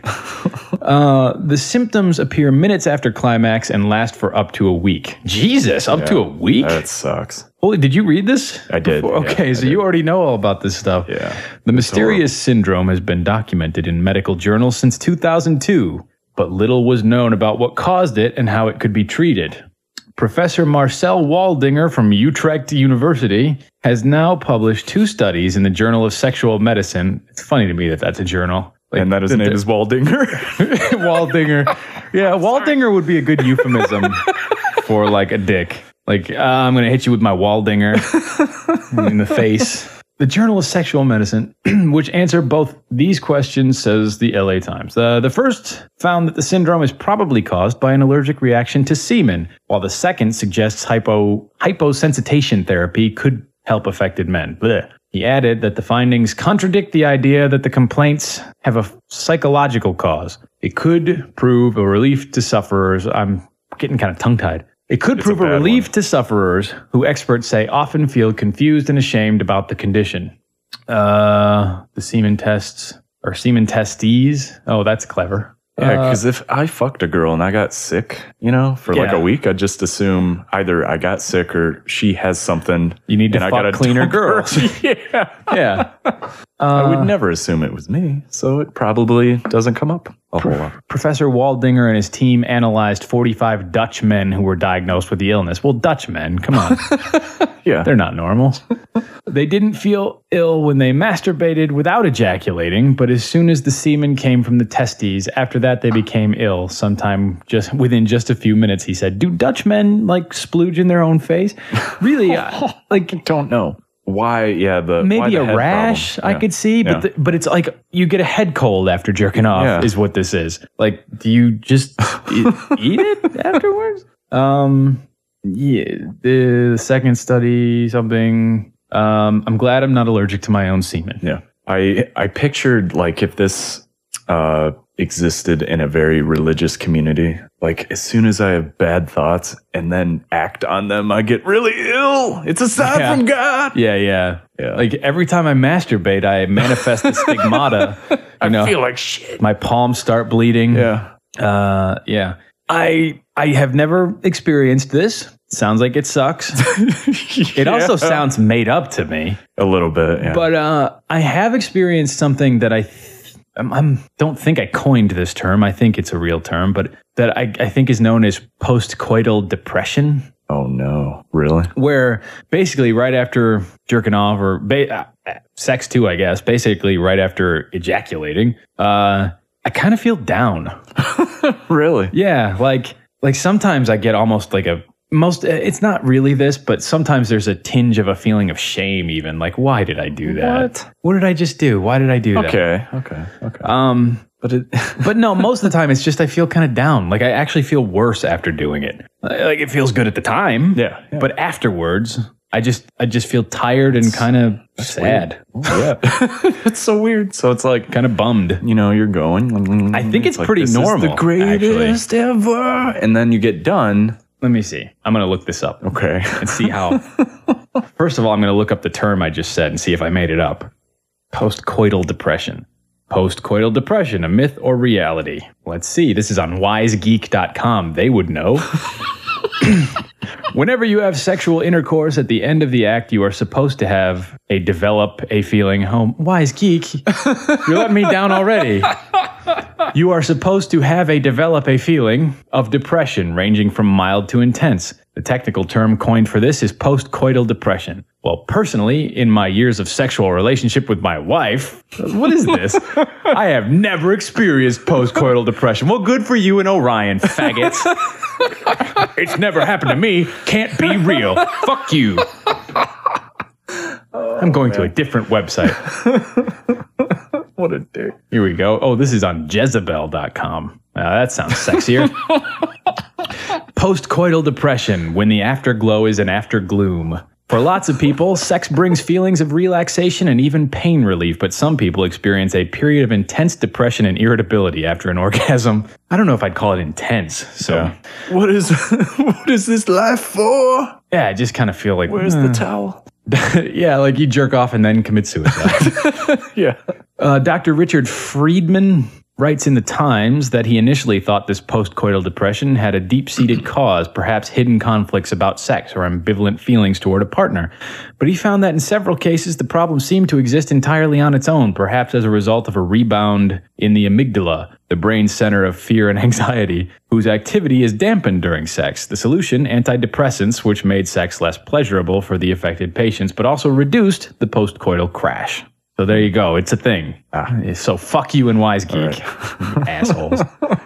Uh, the symptoms appear minutes after climax and last for up to a week. Jesus, up yeah, to a week? That sucks. Holy, did you read this? I did. Before? Okay, yeah, so did. you already know all about this stuff. Yeah. The mysterious syndrome has been documented in medical journals since two thousand two, but little was known about what caused it and how it could be treated. Professor Marcel Waldinger from Utrecht University has now published two studies in the Journal of Sexual Medicine. It's funny to me that that's a journal. Like, and that his the, name the, is Waldinger. Waldinger. Yeah, Waldinger would be a good euphemism for like a dick. Like, uh, I'm going to hit you with my Waldinger in the face. The Journal of Sexual Medicine, which answer both these questions, says the L A Times. Uh, the first found that the syndrome is probably caused by an allergic reaction to semen, while the second suggests hypo hyposensitization therapy could help affected men. Blech. He added that the findings contradict the idea that the complaints have a psychological cause. It could prove a relief to sufferers. I'm getting kind of tongue-tied. It could it's prove a, a relief one. to sufferers who experts say often feel confused and ashamed about the condition. Uh, the semen tests, or semen testes. Oh, that's clever. Yeah, because uh, if I fucked a girl and I got sick, you know, for yeah. like a week, I'd just assume either I got sick or she has something. You need to and fuck I gotta cleaner girls. yeah. Yeah. Uh, I would never assume it was me, so it probably doesn't come up a whole lot. Professor Waldinger and his team analyzed forty-five Dutch men who were diagnosed with the illness. Well, Dutch men, come on. Yeah. They're not normal. They didn't feel ill when they masturbated without ejaculating, but as soon as the semen came from the testes, after that they became ill sometime just within just a few minutes, he said. Do Dutch men like splooge in their own face? Really? uh, like, I don't know. Why? Yeah, the maybe why the a head rash problem. I yeah. could see, but yeah. the, but it's like you get a head cold after jerking off Yeah. is what this is. Like, do you just eat, eat it afterwards? Um, yeah. The second study, something. Um, I'm glad I'm not allergic to my own semen. Yeah, I I pictured like if this uh existed in a very religious community, like as soon as I have bad thoughts and then act on them, I get really ill. It's a sign Yeah. from God. Yeah, yeah, Yeah. Like every time I masturbate, I manifest the stigmata. You I know, feel like shit. my palms start bleeding. Yeah. Uh, yeah. I I have never experienced this. Sounds like it sucks. It Yeah. also sounds made up to me. A little bit, yeah. But uh, I have experienced something that I th- I'm, I'm, don't think I coined this term. I think it's a real term, but that I, I think is known as postcoital depression. Oh no, really? Where basically right after jerking off or ba- uh, sex too, I guess, basically right after ejaculating, uh, I kind of feel down. Really? Yeah, like like sometimes I get almost like a most. It's not really this, but sometimes there's a tinge of a feeling of shame. Even like, why did I do that? What? What did I just do? Why did I do that? Okay, okay, okay. Um, but it, but no, most of the time it's just I feel kind of down. Like I actually feel worse after doing it. Like it feels good at the time. Yeah, yeah. But afterwards, I just I just feel tired and kind of sad. yeah, it's so weird. So it's like Kind of bummed. you know, you're going. I think it's like, pretty this normal, Is the greatest ever, and then you get done. Let me see. I'm going to look this up. Okay. And see how. First of all, I'm going to look up the term I just said and see if I made it up. Postcoital depression. Postcoital depression, a myth or reality? Let's see. This is on wise geek dot com. They would know. Whenever you have sexual intercourse at the end of the act, you are supposed to have a develop a feeling. Oh, wise geek, you're letting me down already. You are supposed to have a develop a feeling of depression ranging from mild to intense. The technical term coined for this is postcoital depression. Well, personally, in my years of sexual relationship with my wife, what is this? I have never experienced postcoital depression. Well, good for you and Orion, faggots. It's never happened to me. Can't be real. Fuck you. Oh, I'm going man. to a different website. What a dick. Here we go. Oh, this is on Jezebel dot com. Uh, that sounds sexier. Postcoital depression, when the afterglow is an aftergloom. For lots of people, sex brings feelings of relaxation and even pain relief, but some people experience a period of intense depression and irritability after an orgasm. I don't know if I'd call it intense. So, yeah. what is what is this life for? Yeah, I just kind of feel like, where's uh, the towel? Yeah, like you jerk off and then commit suicide. Yeah. Uh, Doctor Richard Friedman writes in the Times that he initially thought this postcoital depression had a deep-seated cause, perhaps hidden conflicts about sex or ambivalent feelings toward a partner. But he found that in several cases, the problem seemed to exist entirely on its own, perhaps as a result of a rebound in the amygdala, the brain center of fear and anxiety, whose activity is dampened during sex. The solution, antidepressants, which made sex less pleasurable for the affected patients, but also reduced the postcoital crash. So there you go. It's a thing. Ah. So fuck you and Wise Geek, right. Assholes.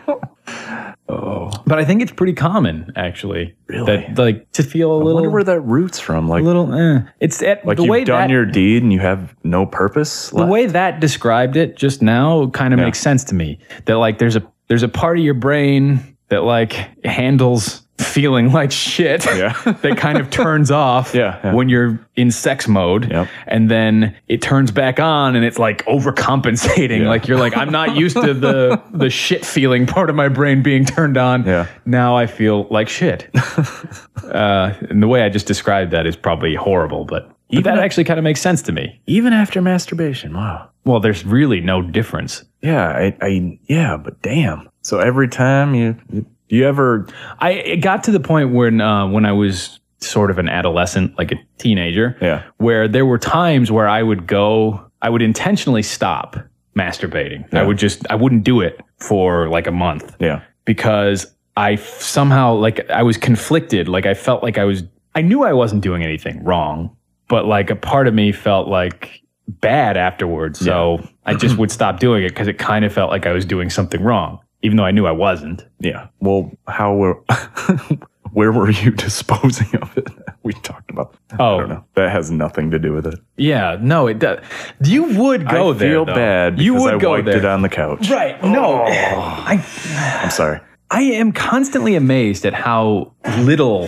Oh, but I think it's pretty common, actually. Really? That, like to feel a I little. I wonder where that roots from. Like a little. Eh. It's at, like the you've way done that, your deed and you have no purpose left? The way that described it just now kind of yeah. makes sense to me. That like there's a there's a part of your brain that like handles feeling like shit yeah. that kind of turns off yeah, yeah. when you're in sex mode yep. and then it turns back on and it's like overcompensating. Yeah. Like you're like, I'm not used to the the shit feeling part of my brain being turned on. Yeah. Now I feel like shit. uh, and the way I just described that is probably horrible, but, but that actually kind of makes sense to me. Even after masturbation. Wow. Well, there's really no difference. Yeah. I, I yeah, but damn. So every time you, you You ever? I it got to the point when uh, when I was sort of an adolescent, like a teenager, yeah. where there were times where I would go, I would intentionally stop masturbating. Yeah. I would just, I wouldn't do it for like a month. Yeah. Because I f- somehow, like, I was conflicted. Like, I felt like I was, I knew I wasn't doing anything wrong, but like a part of me felt like bad afterwards. So yeah. I just would stop doing it because it kind of felt like I was doing something wrong, even though I knew I wasn't. Yeah. Well, how were, where were you disposing of it? We talked about that. Oh. I don't know. That has nothing to do with it. Yeah. No, it does. You would go I there. I feel though. bad because you would I go wiped there. it on the couch. Right. No. Oh. I, I'm sorry. I am constantly amazed at how little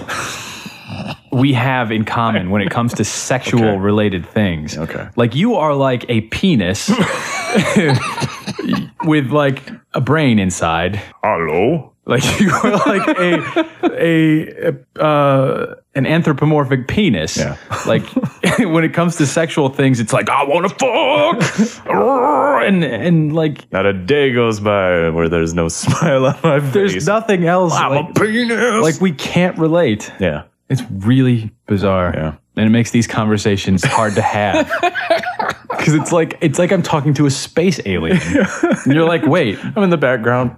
we have in common when it comes to sexual okay. related things. Okay. Like you are like a penis with like a brain inside. Hello? Like you are like a a, a uh, an anthropomorphic penis. Yeah. Like when it comes to sexual things, it's like I want to fuck, and and like not a day goes by where there's no smile on my face. There's nothing else. I'm like, a penis. Like we can't relate. Yeah. It's really bizarre. Yeah. And it makes these conversations hard to have. Because it's like it's like I'm talking to a space alien. And you're like, wait. I'm in the background.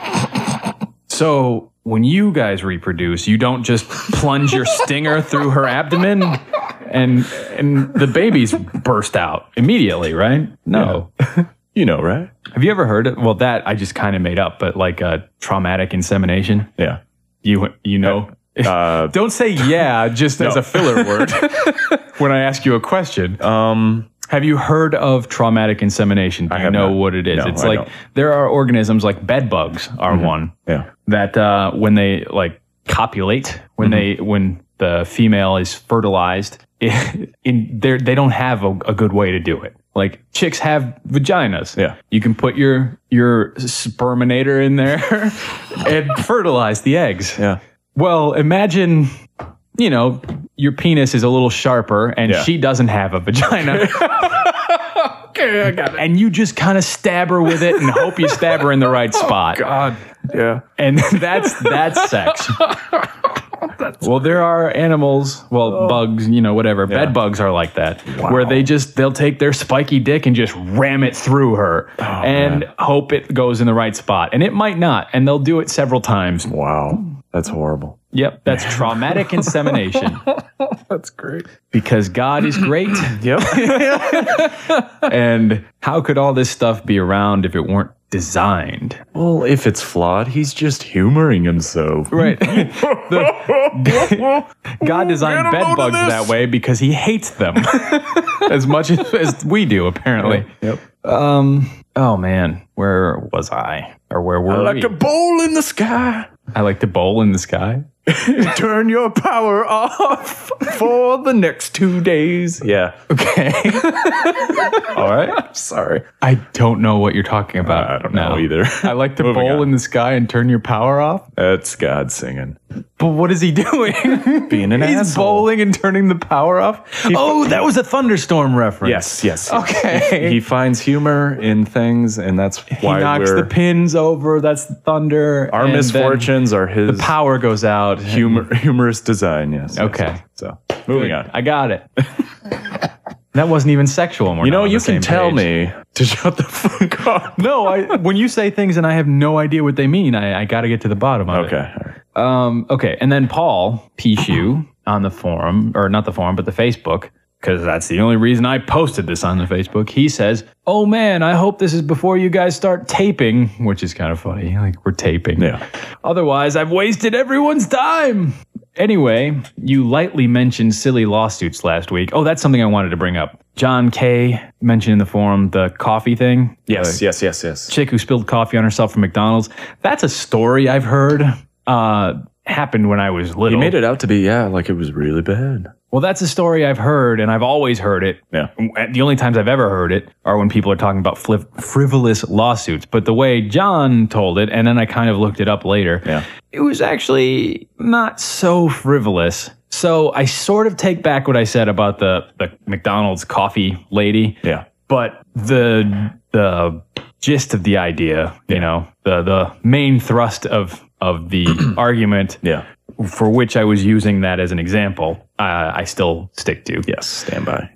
So when you guys reproduce, you don't just plunge your stinger through her abdomen and and the babies burst out immediately, right? No. Yeah. You know, right? Have you ever heard of, well, that I just kind of made up, but like a traumatic insemination? Yeah. You you know? Uh, Don't say yeah just no. as a filler word when I ask you a question. Um, have you heard of traumatic insemination? Do I you have know not. what it is? No, it's I like don't. there are organisms like bed bugs are mm-hmm. one. Yeah. That uh, when they like copulate, when mm-hmm. they when the female is fertilized, it, in they they don't have a, a good way to do it. Like chicks have vaginas. Yeah. You can put your your sperminator in there and fertilize the eggs. Yeah. Well, imagine, you know, your penis is a little sharper and Yeah. she doesn't have a vagina. okay, I got it. And you just kind of stab her with it and hope you stab her in the right spot. Oh, God. Yeah. And that's that's sex. That's well, there are animals, well, oh. bugs, you know, whatever. Yeah. Bed bugs are like that, wow. where they just, they'll take their spiky dick and just ram it through her oh, and man. hope it goes in the right spot. And it might not. And they'll do it several times. Wow. That's horrible. Yep. That's traumatic insemination. That's great. Because God is great. Yep. And how could all this stuff be around if it weren't designed? Well, if it's flawed, he's just humoring himself. Right. The, God designed bed bugs that way because he hates them as much as, as we do, apparently. Yep. Um. Oh, man. Where was I? Or where were I like we? to bowl in the sky. I like to bowl in the sky. Turn your power off for the next two days. Yeah. Okay. All right. Sorry. I don't know what you're talking about. Uh, I don't now. know either. I like to bowl on. in the sky and turn your power off. That's God singing. But what is he doing? Being an He's asshole. bowling and turning the power off? He oh, f- that was a thunderstorm reference. Yes, yes. Okay. He, he finds humor in things, and that's why he knocks we're, the pins over. That's thunder. Our misfortunes are his. The power goes out. Humor, humorous design, yes. Okay. Yes, so, moving Good. on. I got it. That wasn't even sexual. We're you know, you can tell page. me to shut the fuck up. No, I, when you say things and I have no idea what they mean, I, I got to get to the bottom of okay. it. Okay. Um, okay. And then Paul Pishu on the forum, or not the forum, but the Facebook, because that's the only reason I posted this on the Facebook. He says, oh man, I hope this is before you guys start taping, which is kind of funny. Like, we're taping. Yeah. Otherwise, I've wasted everyone's time. Anyway, you lightly mentioned silly lawsuits last week. Oh, that's something I wanted to bring up. John K. mentioned in the forum the coffee thing. Yes, uh, yes, yes, yes. Chick who spilled coffee on herself from McDonald's. That's a story I've heard. Uh, happened when I was little. He made it out to be, yeah, like it was really bad. Well, that's a story I've heard, and I've always heard it. Yeah. The only times I've ever heard it are when people are talking about fliv- frivolous lawsuits. But the way John told it, and then I kind of looked it up later, yeah. it was actually not so frivolous. So I sort of take back what I said about the, the McDonald's coffee lady. Yeah. But the the gist of the idea, you yeah. know, the the main thrust of of the argument, yeah. for which I was using that as an example, uh, I still stick to. Yes, stand by.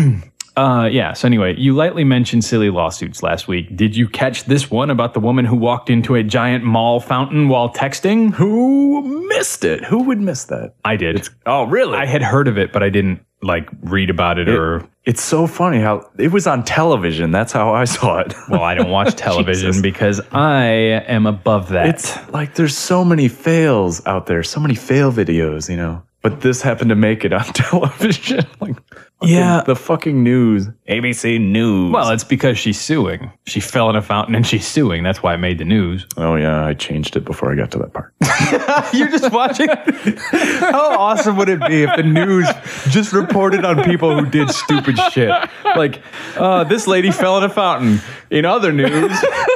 uh, yeah, so anyway, you lightly mentioned silly lawsuits last week. Did you catch this one about the woman who walked into a giant mall fountain while texting? Who missed it? Who would miss that? I did. It's, oh, really? I had heard of it, but I didn't, like, read about it, it or... It's so funny how it was on television. That's how I saw it. Well, I don't watch television because I am above that. It's like there's so many fails out there, so many fail videos, you know. But this happened to make it on television. Like, yeah, the fucking news, A B C News. Well, it's because she's suing. She fell in a fountain and she's suing. That's why it made the news. Oh yeah, I changed it before I got to that part. You're just watching. How awesome would it be if the news just reported on people who did stupid shit? Like, uh, this lady fell in a fountain. In other news,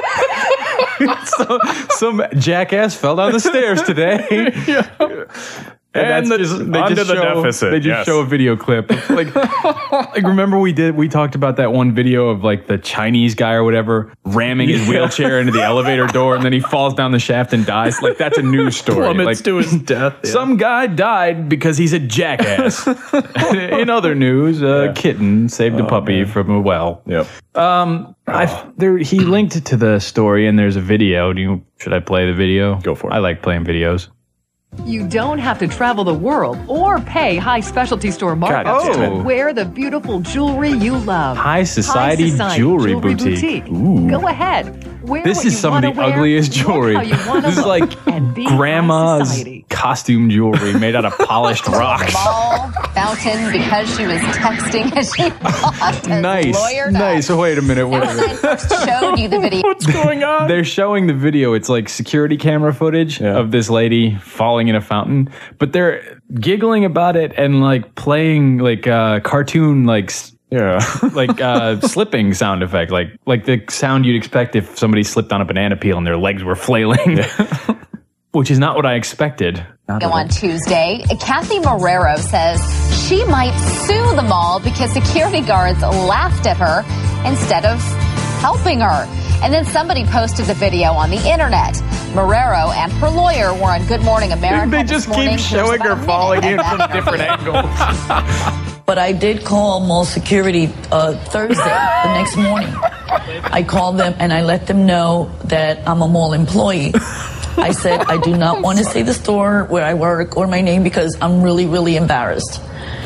so, some jackass fell down the stairs today. Yeah. And, and the, just, they under just the show, deficit. They just yes. show a video clip. Like, like, remember we did, we talked about that one video of like the Chinese guy or whatever ramming his wheelchair into the elevator door and then he falls down the shaft and dies. Like, that's a news story. Plummets like, to his death. Yeah. Some guy died because he's a jackass. In other news, a yeah. kitten saved oh, a puppy man. from a well. Yep. Um, oh. I there he linked it to the story and there's a video. Do you, should I play the video? Go for it. I like playing videos. You don't have to travel the world or pay high specialty store markups oh. to wear the beautiful jewelry you love. High Society, High Society Jewelry, Jewelry Boutique. Boutique. Go ahead. Wear this what is you some of the wear, ugliest jewelry. This is like grandma's costume jewelry made out of polished rocks. Mall fountain because she was texting as she lost. Nice, nice. So wait a minute. Wait a minute. Showed you the video. What's going on? They're showing the video. It's like security camera footage yeah. of this lady falling in a fountain, but they're giggling about it and like playing like uh, cartoon like. Yeah, like uh, slipping sound effect, like like the sound you'd expect if somebody slipped on a banana peel and their legs were flailing, which is not what I expected. Go on Tuesday. Kathy Marrero says she might sue the mall because security guards laughed at her instead of helping her. And then somebody posted the video on the internet. Marrero and her lawyer were on Good Morning America. They just this morning. keep showing her falling in from different angles. But I did call Mall Security uh, Thursday, the next morning. I called them and I let them know that I'm a mall employee. I said, I do not want to say the store where I work or my name because I'm really, really embarrassed.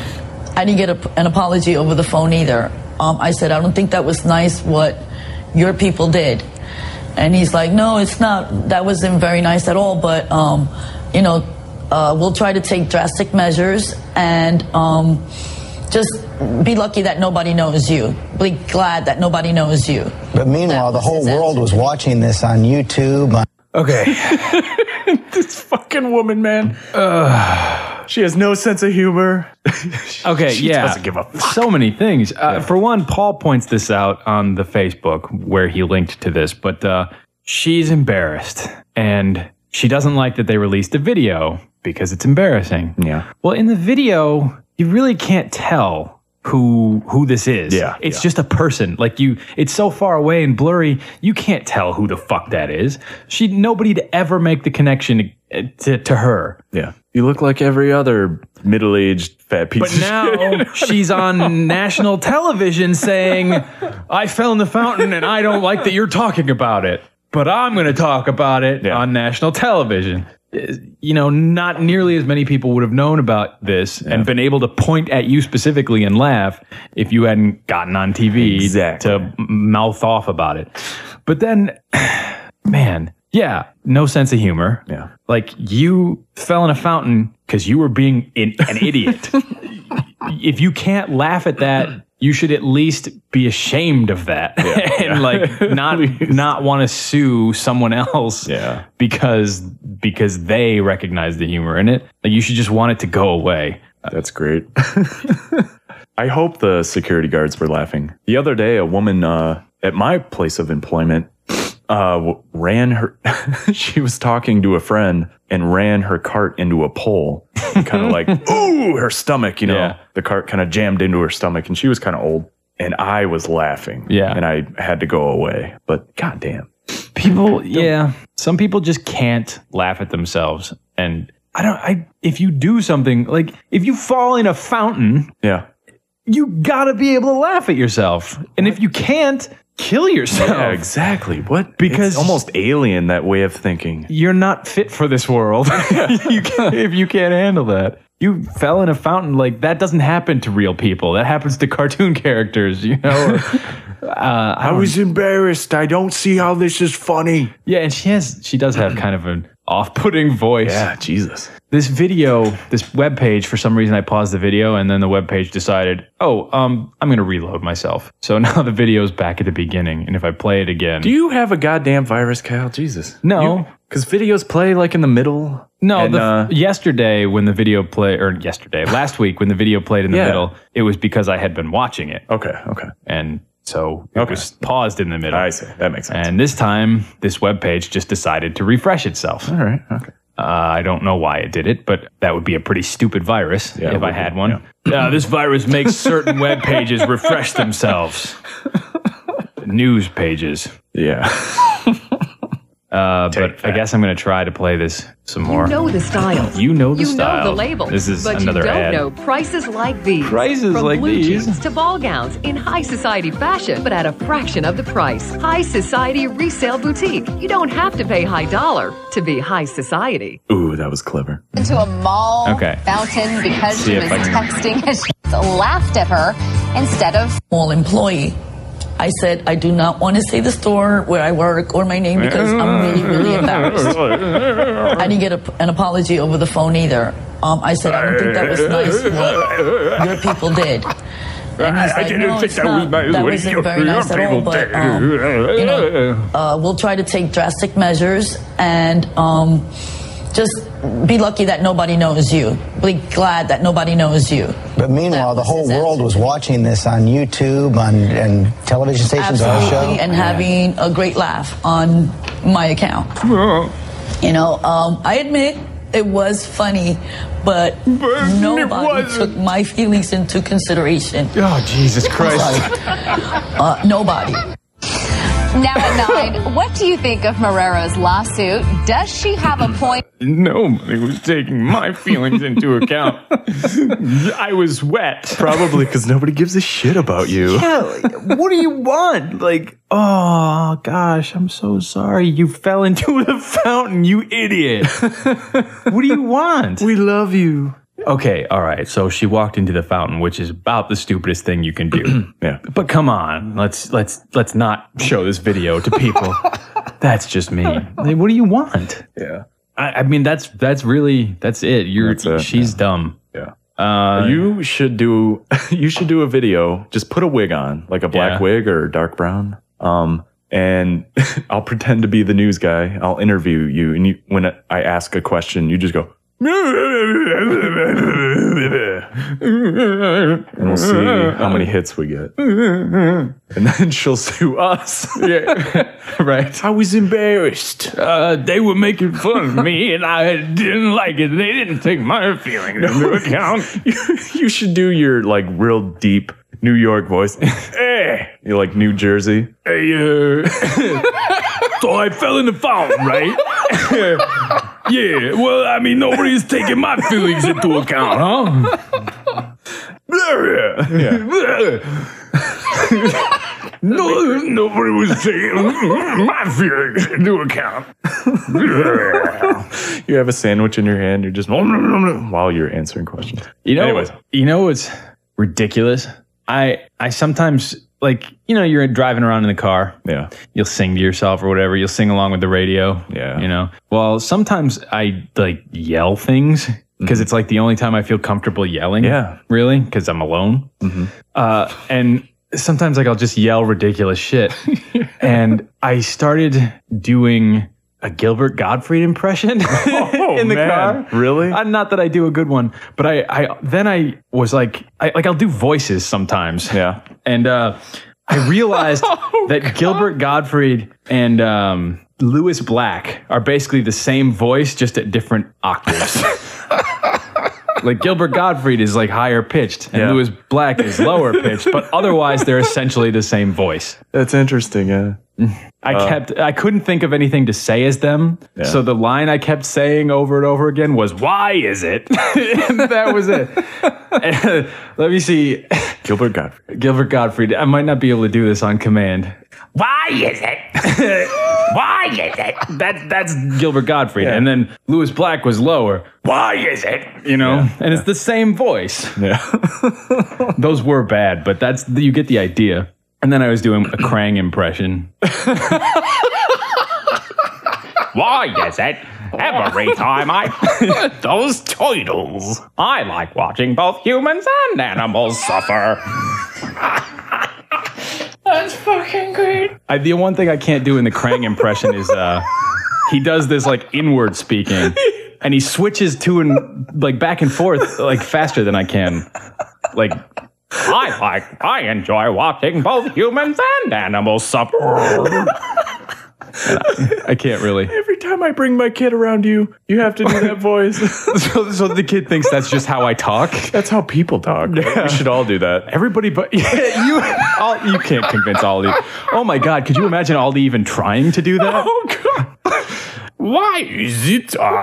I didn't get a, an apology over the phone either. Um, I said, I don't think that was nice what your people did. And he's like, no, it's not. That wasn't very nice at all. But, um, you know, uh, we'll try to take drastic measures and um, just be lucky that nobody knows you. Be glad that nobody knows you. But meanwhile, the whole world was watching this on YouTube. On- okay. This fucking woman, man. Uh, she has no sense of humor. Okay, she yeah. doesn't give a fuck. So many things. Uh, Yeah. For one, Paul points this out on the Facebook where he linked to this, but uh, she's embarrassed and she doesn't like that they released a video because it's embarrassing. Yeah. Well, in the video, you really can't tell who who this is. Yeah, It's yeah. just a person. Like you, it's so far away and blurry, you can't tell who the fuck that is. She nobody'd ever make the connection to, to her. Yeah. You look like every other middle-aged fat piece But of now shit. she's on national television saying, I fell in the fountain and I don't like that you're talking about it, but I'm going to talk about it Yeah. on national television. Uh, You know, not nearly as many people would have known about this and been able to point at you specifically and laugh if you hadn't gotten on T V Exactly. to mouth off about it. But then, man, yeah, no sense of humor. Yeah. Like you fell in a fountain because you were being in, an idiot. If you can't laugh at that, you should at least be ashamed of that Yeah, and yeah. like not not want to sue someone else Yeah. because because they recognize the humor in it. Like you should just want it to go away. That's great. I hope the security guards were laughing. The other day, a woman uh, at my place of employment uh, w- ran her. She was talking to a friend and ran her cart into a pole. Kind of like, ooh, her stomach, you know. Yeah. The cart kind of jammed into her stomach, and she was kind of old. And I was laughing. Yeah. And I had to go away. But goddamn. People, yeah, some people just can't laugh at themselves. And I don't, I, if you do something like if you fall in a fountain, Yeah. you gotta be able to laugh at yourself. And if you can't, kill yourself. Yeah, exactly. What? Because- it's almost alien, that way of thinking. You're not fit for this world. you can't, if you can't handle that. You fell in a fountain, like that doesn't happen to real people. That happens to cartoon characters, you know? Or, uh, I, I was embarrassed. I don't see how this is funny. yeah, and she has, she does have kind of an off-putting voice. Yeah, Jesus. This video, this webpage, for some reason I paused the video and then the webpage decided, oh, um, I'm going to reload myself. So now the video's back at the beginning. And if I play it again. Do you have a goddamn virus, Kyle? Jesus. No. Because videos play like in the middle. No, and, the, uh, yesterday when the video played, or yesterday, last week when the video played in the Yeah. middle, it was because I had been watching it. Okay, okay. And so it Okay. was paused in the middle. I see. That makes sense. And this time, this webpage just decided to refresh itself. All right, okay. Uh, I don't know why it did it, but that would be a pretty stupid virus Yeah, it if I would had be, one. Uh, this virus makes certain web pages refresh themselves. News pages. Yeah. Uh, Take but I that. guess I'm going to try to play this some more. You know the style. You know the you style. know the label. This is but another you don't ad. know prices like these. Prices From like blue these. jeans to ball gowns in high society fashion, but at a fraction of the price. High Society Resale Boutique. You don't have to pay high dollar to be high society. Ooh, that was clever. Into a mall Okay. fountain because See she if was I can- texting as she laughed at her instead of Mall employee. I said, I do not want to say the store where I work or my name because I'm really, really embarrassed. I didn't get a, an apology over the phone either. Um, I said, I don't think that was nice what your people did. And he's like, no, it's not. That wasn't very nice at all, but, um, you know, uh, we'll try to take drastic measures and um, just be lucky that nobody knows you. Be glad that nobody knows you. But meanwhile, the whole world was watching this on YouTube on, and television stations, our show. Absolutely, and having a great laugh on my account. You know, um, I admit It was funny, but, but nobody took my feelings into consideration. Oh, Jesus Christ. uh, nobody. Now at nine, what do you think of Marrero's lawsuit? Does she have a point? Nobody was taking my feelings into account. I was wet. Probably because nobody gives a shit about you. Yeah, what do you want? Like, oh, gosh, I'm so sorry. You fell into the fountain, you idiot. What do you want? We love you. Okay, all right. So she walked into the fountain, which is about the stupidest thing you can do. Yeah. But come on, let's let's let's not show this video to people. That's just me. Like, what do you want? Yeah. I, I mean, that's that's really that's it. You're That's it, she's yeah. dumb. Yeah. Uh, you should do you should do a video. Just put a wig on, like a black Yeah. wig or dark brown. Um, and I'll pretend to be the news guy. I'll interview you, and you, when I ask a question, you just go. And we'll see how many hits we get. And then she'll sue us. Yeah, right. I was embarrassed. Uh, they were making fun of me, and I didn't like it. They didn't take my feelings into account. you, you should do your like real deep New York voice. Hey, you're like New Jersey. Hey, uh, so I fell in the fountain, right? Yeah, well, I mean, nobody's taking my feelings into account, huh? Yeah. No, nobody was taking my feelings into account. You have a sandwich in your hand. You're just while you're answering questions. You know, Anyways. you know what's ridiculous? I I sometimes, like, you know, you're driving around in the car. Yeah. You'll sing to yourself or whatever. You'll sing along with the radio. Yeah. You know? Well, sometimes I, like, yell things because it's, like, the only time I feel comfortable yelling. Yeah. Really? Because I'm alone. Mm-hmm. Uh, and sometimes, like, I'll just yell ridiculous shit. And I started doing a Gilbert Gottfried impression Oh, in the man. car. Really? Uh, not that I do a good one, but I, I then I was like, I, like I'll do voices sometimes. Yeah. And uh, I realized Oh, that Gilbert Gottfried and um, Lewis Black are basically the same voice, just at different octaves. Like Gilbert Gottfried is like higher pitched, and Yeah. Lewis Black is lower pitched, but otherwise they're essentially the same voice. That's interesting. Yeah. I Uh, kept, I couldn't think of anything to say as them. Yeah. So the line I kept saying over and over again was, "Why is it?" And that was it. And, uh, let me see. Gilbert Gottfried. Gilbert Gottfried. I might not be able to do this on command. Why is it? Why is it? That, that's Gilbert Gottfried. Yeah. And then Lewis Black was lower. Why is it? You know? Yeah. And it's the same voice. Yeah. Those were bad, but that's, you get the idea. And then I was doing a Krang impression. Why is it? Every time I those titles, I like watching both humans and animals suffer. That's fucking great. I, the one thing I can't do in the Krang impression is uh, he does this like inward speaking, and he switches to and like back and forth like faster than I can. Like, I like, I enjoy watching both humans and animals suffer. I, I can't really. Every time I bring my kid around you, you have to do that voice. so, so the kid thinks that's just how I talk. That's how people talk. Yeah. We should all do that. Everybody, but yeah, you, all, you can't convince Ollie. Oh my God, could you imagine Ollie even trying to do that? Oh God. Why is it? Uh,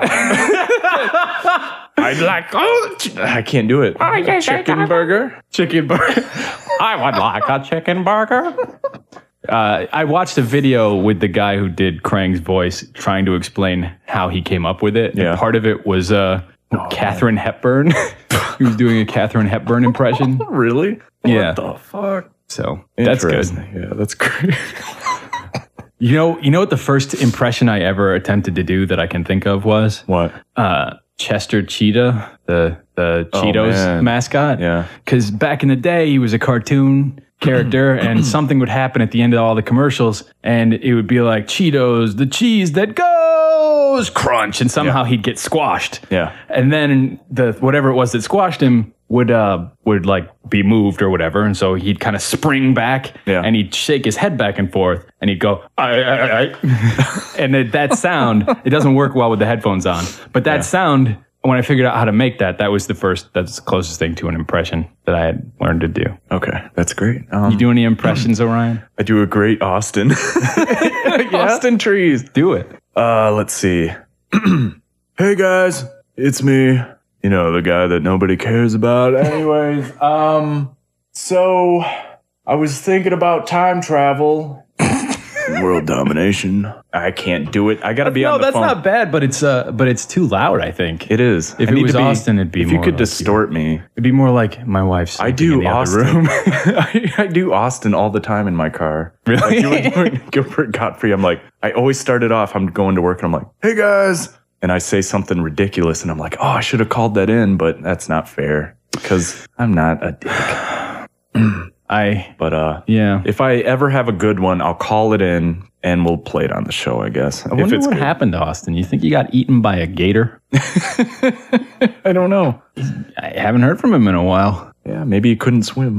I'd like. Oh, I can't do it. Oh, yes, chicken I- burger. Chicken burger. I would like a chicken burger. Uh, I watched a video with the guy who did Krang's voice trying to explain how he came up with it. Yeah. And part of it was uh, Katharine Hepburn. He was doing a Katharine Hepburn impression. Really? Yeah. What the fuck? So that's good. Interesting. Yeah, that's great. You know, you know what the first impression I ever attempted to do that I can think of was? What? Uh, Chester Cheetah, the the Oh, Cheetos man. mascot. Yeah. Because back in the day, he was a cartoon character, and something would happen at the end of all the commercials, and it would be like Cheetos, the cheese that goes crunch, and somehow Yeah. he'd get squashed. Yeah. And then the whatever it was that squashed him would uh would like be moved or whatever, and so he'd kind of spring back, Yeah. and he'd shake his head back and forth, and he'd go, I, I, I. and it, that sound, it doesn't work well with the headphones on, but that Yeah. sound, when I figured out how to make that, that was the first, that's the closest thing to an impression that I had learned to do. Okay, that's great. Um, You do any impressions, Orion? I do a great Austin. Austin Trees. Do it. Uh, let's see. Hey guys, it's me. You know, the guy that nobody cares about. Anyways, um, so I was thinking about time travel. World domination. I can't do it. I gotta be no, on the that's phone. not bad, but it's uh, but it's too loud. I think It is. If I it need was to be- Austin, it'd be If more you could like distort me. It'd be more like my wife's. I in do the other Austin. room. I, I do Austin all the time in my car. Really? Like doing Gilbert Gottfried. I'm like, I always start it off. I'm going to work and I'm like, hey guys. And I say something ridiculous and I'm like, oh, I should have called that in, but that's not fair because I'm not a dick. I, But uh, yeah. if I ever have a good one, I'll call it in and we'll play it on the show, I guess. I wonder if it's what good. happened to Austin. You think he got eaten by a gator? I don't know. I haven't heard from him in a while. Yeah, maybe he couldn't swim.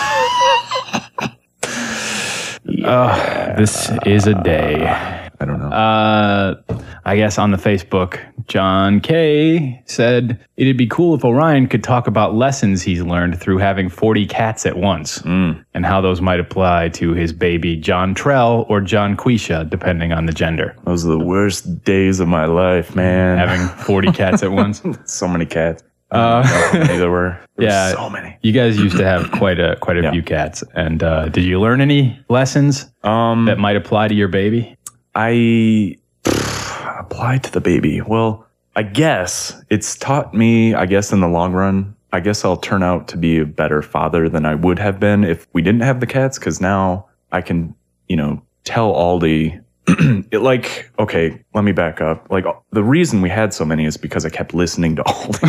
Uh, this is a day. I don't know. Uh, I guess on the Facebook, John K said it'd be cool if Orion could talk about lessons he's learned through having forty cats at once Mm. and how those might apply to his baby John Trell or John Quisha, depending on the gender. Those are the worst days of my life, man. Having forty cats at once. So many cats. Uh, How many there were. There yeah, were so many. You guys used to have quite a quite a Yeah. few cats, and uh, did you learn any lessons Um, that might apply to your baby? I pff, applied to the baby. Well, I guess it's taught me, I guess in the long run, I guess I'll turn out to be a better father than I would have been if we didn't have the cats. Cause now I can, you know, tell Aldi, it like, okay, let me back up. Like the reason we had so many is because I kept listening to Aldi.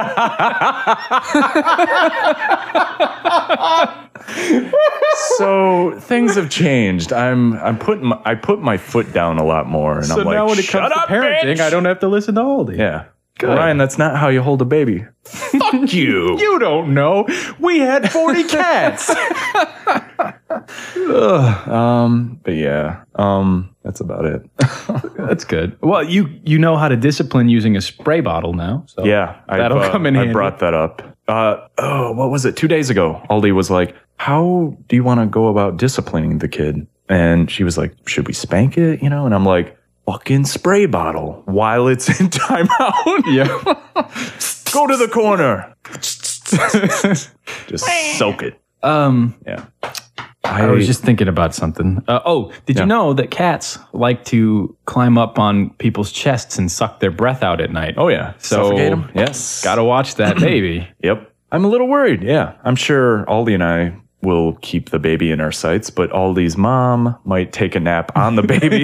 So things have changed. I'm I'm putting my, I put my foot down a lot more, and So I'm like, now when it shut comes up, to parenting, bitch! I don't have to listen to Aldi. Yeah, Good. Ryan, that's not how you hold a baby. Fuck you. You don't know. We had forty cats. Ugh. Um, but yeah, um, that's about it. That's good. Well, you you know how to discipline using a spray bottle now. So Yeah, that'll I've, uh, come in I handy. brought that up. Uh, oh, what was it? Two days ago, Aldi was like, "How do you want to go about disciplining the kid?" And she was like, "Should we spank it?" You know, and I'm like, "Fucking spray bottle while it's in timeout." Yeah. Go to the corner. Just soak it. Um, Yeah. I was just thinking about something. Uh, oh, did Yeah. you know that cats like to climb up on people's chests and suck their breath out at night? Oh yeah. So Suffocate 'em? Yes. gotta watch that baby. Yep. I'm a little worried. Yeah. I'm sure Aldi and I will keep the baby in our sights, but Aldi's mom might take a nap on the baby.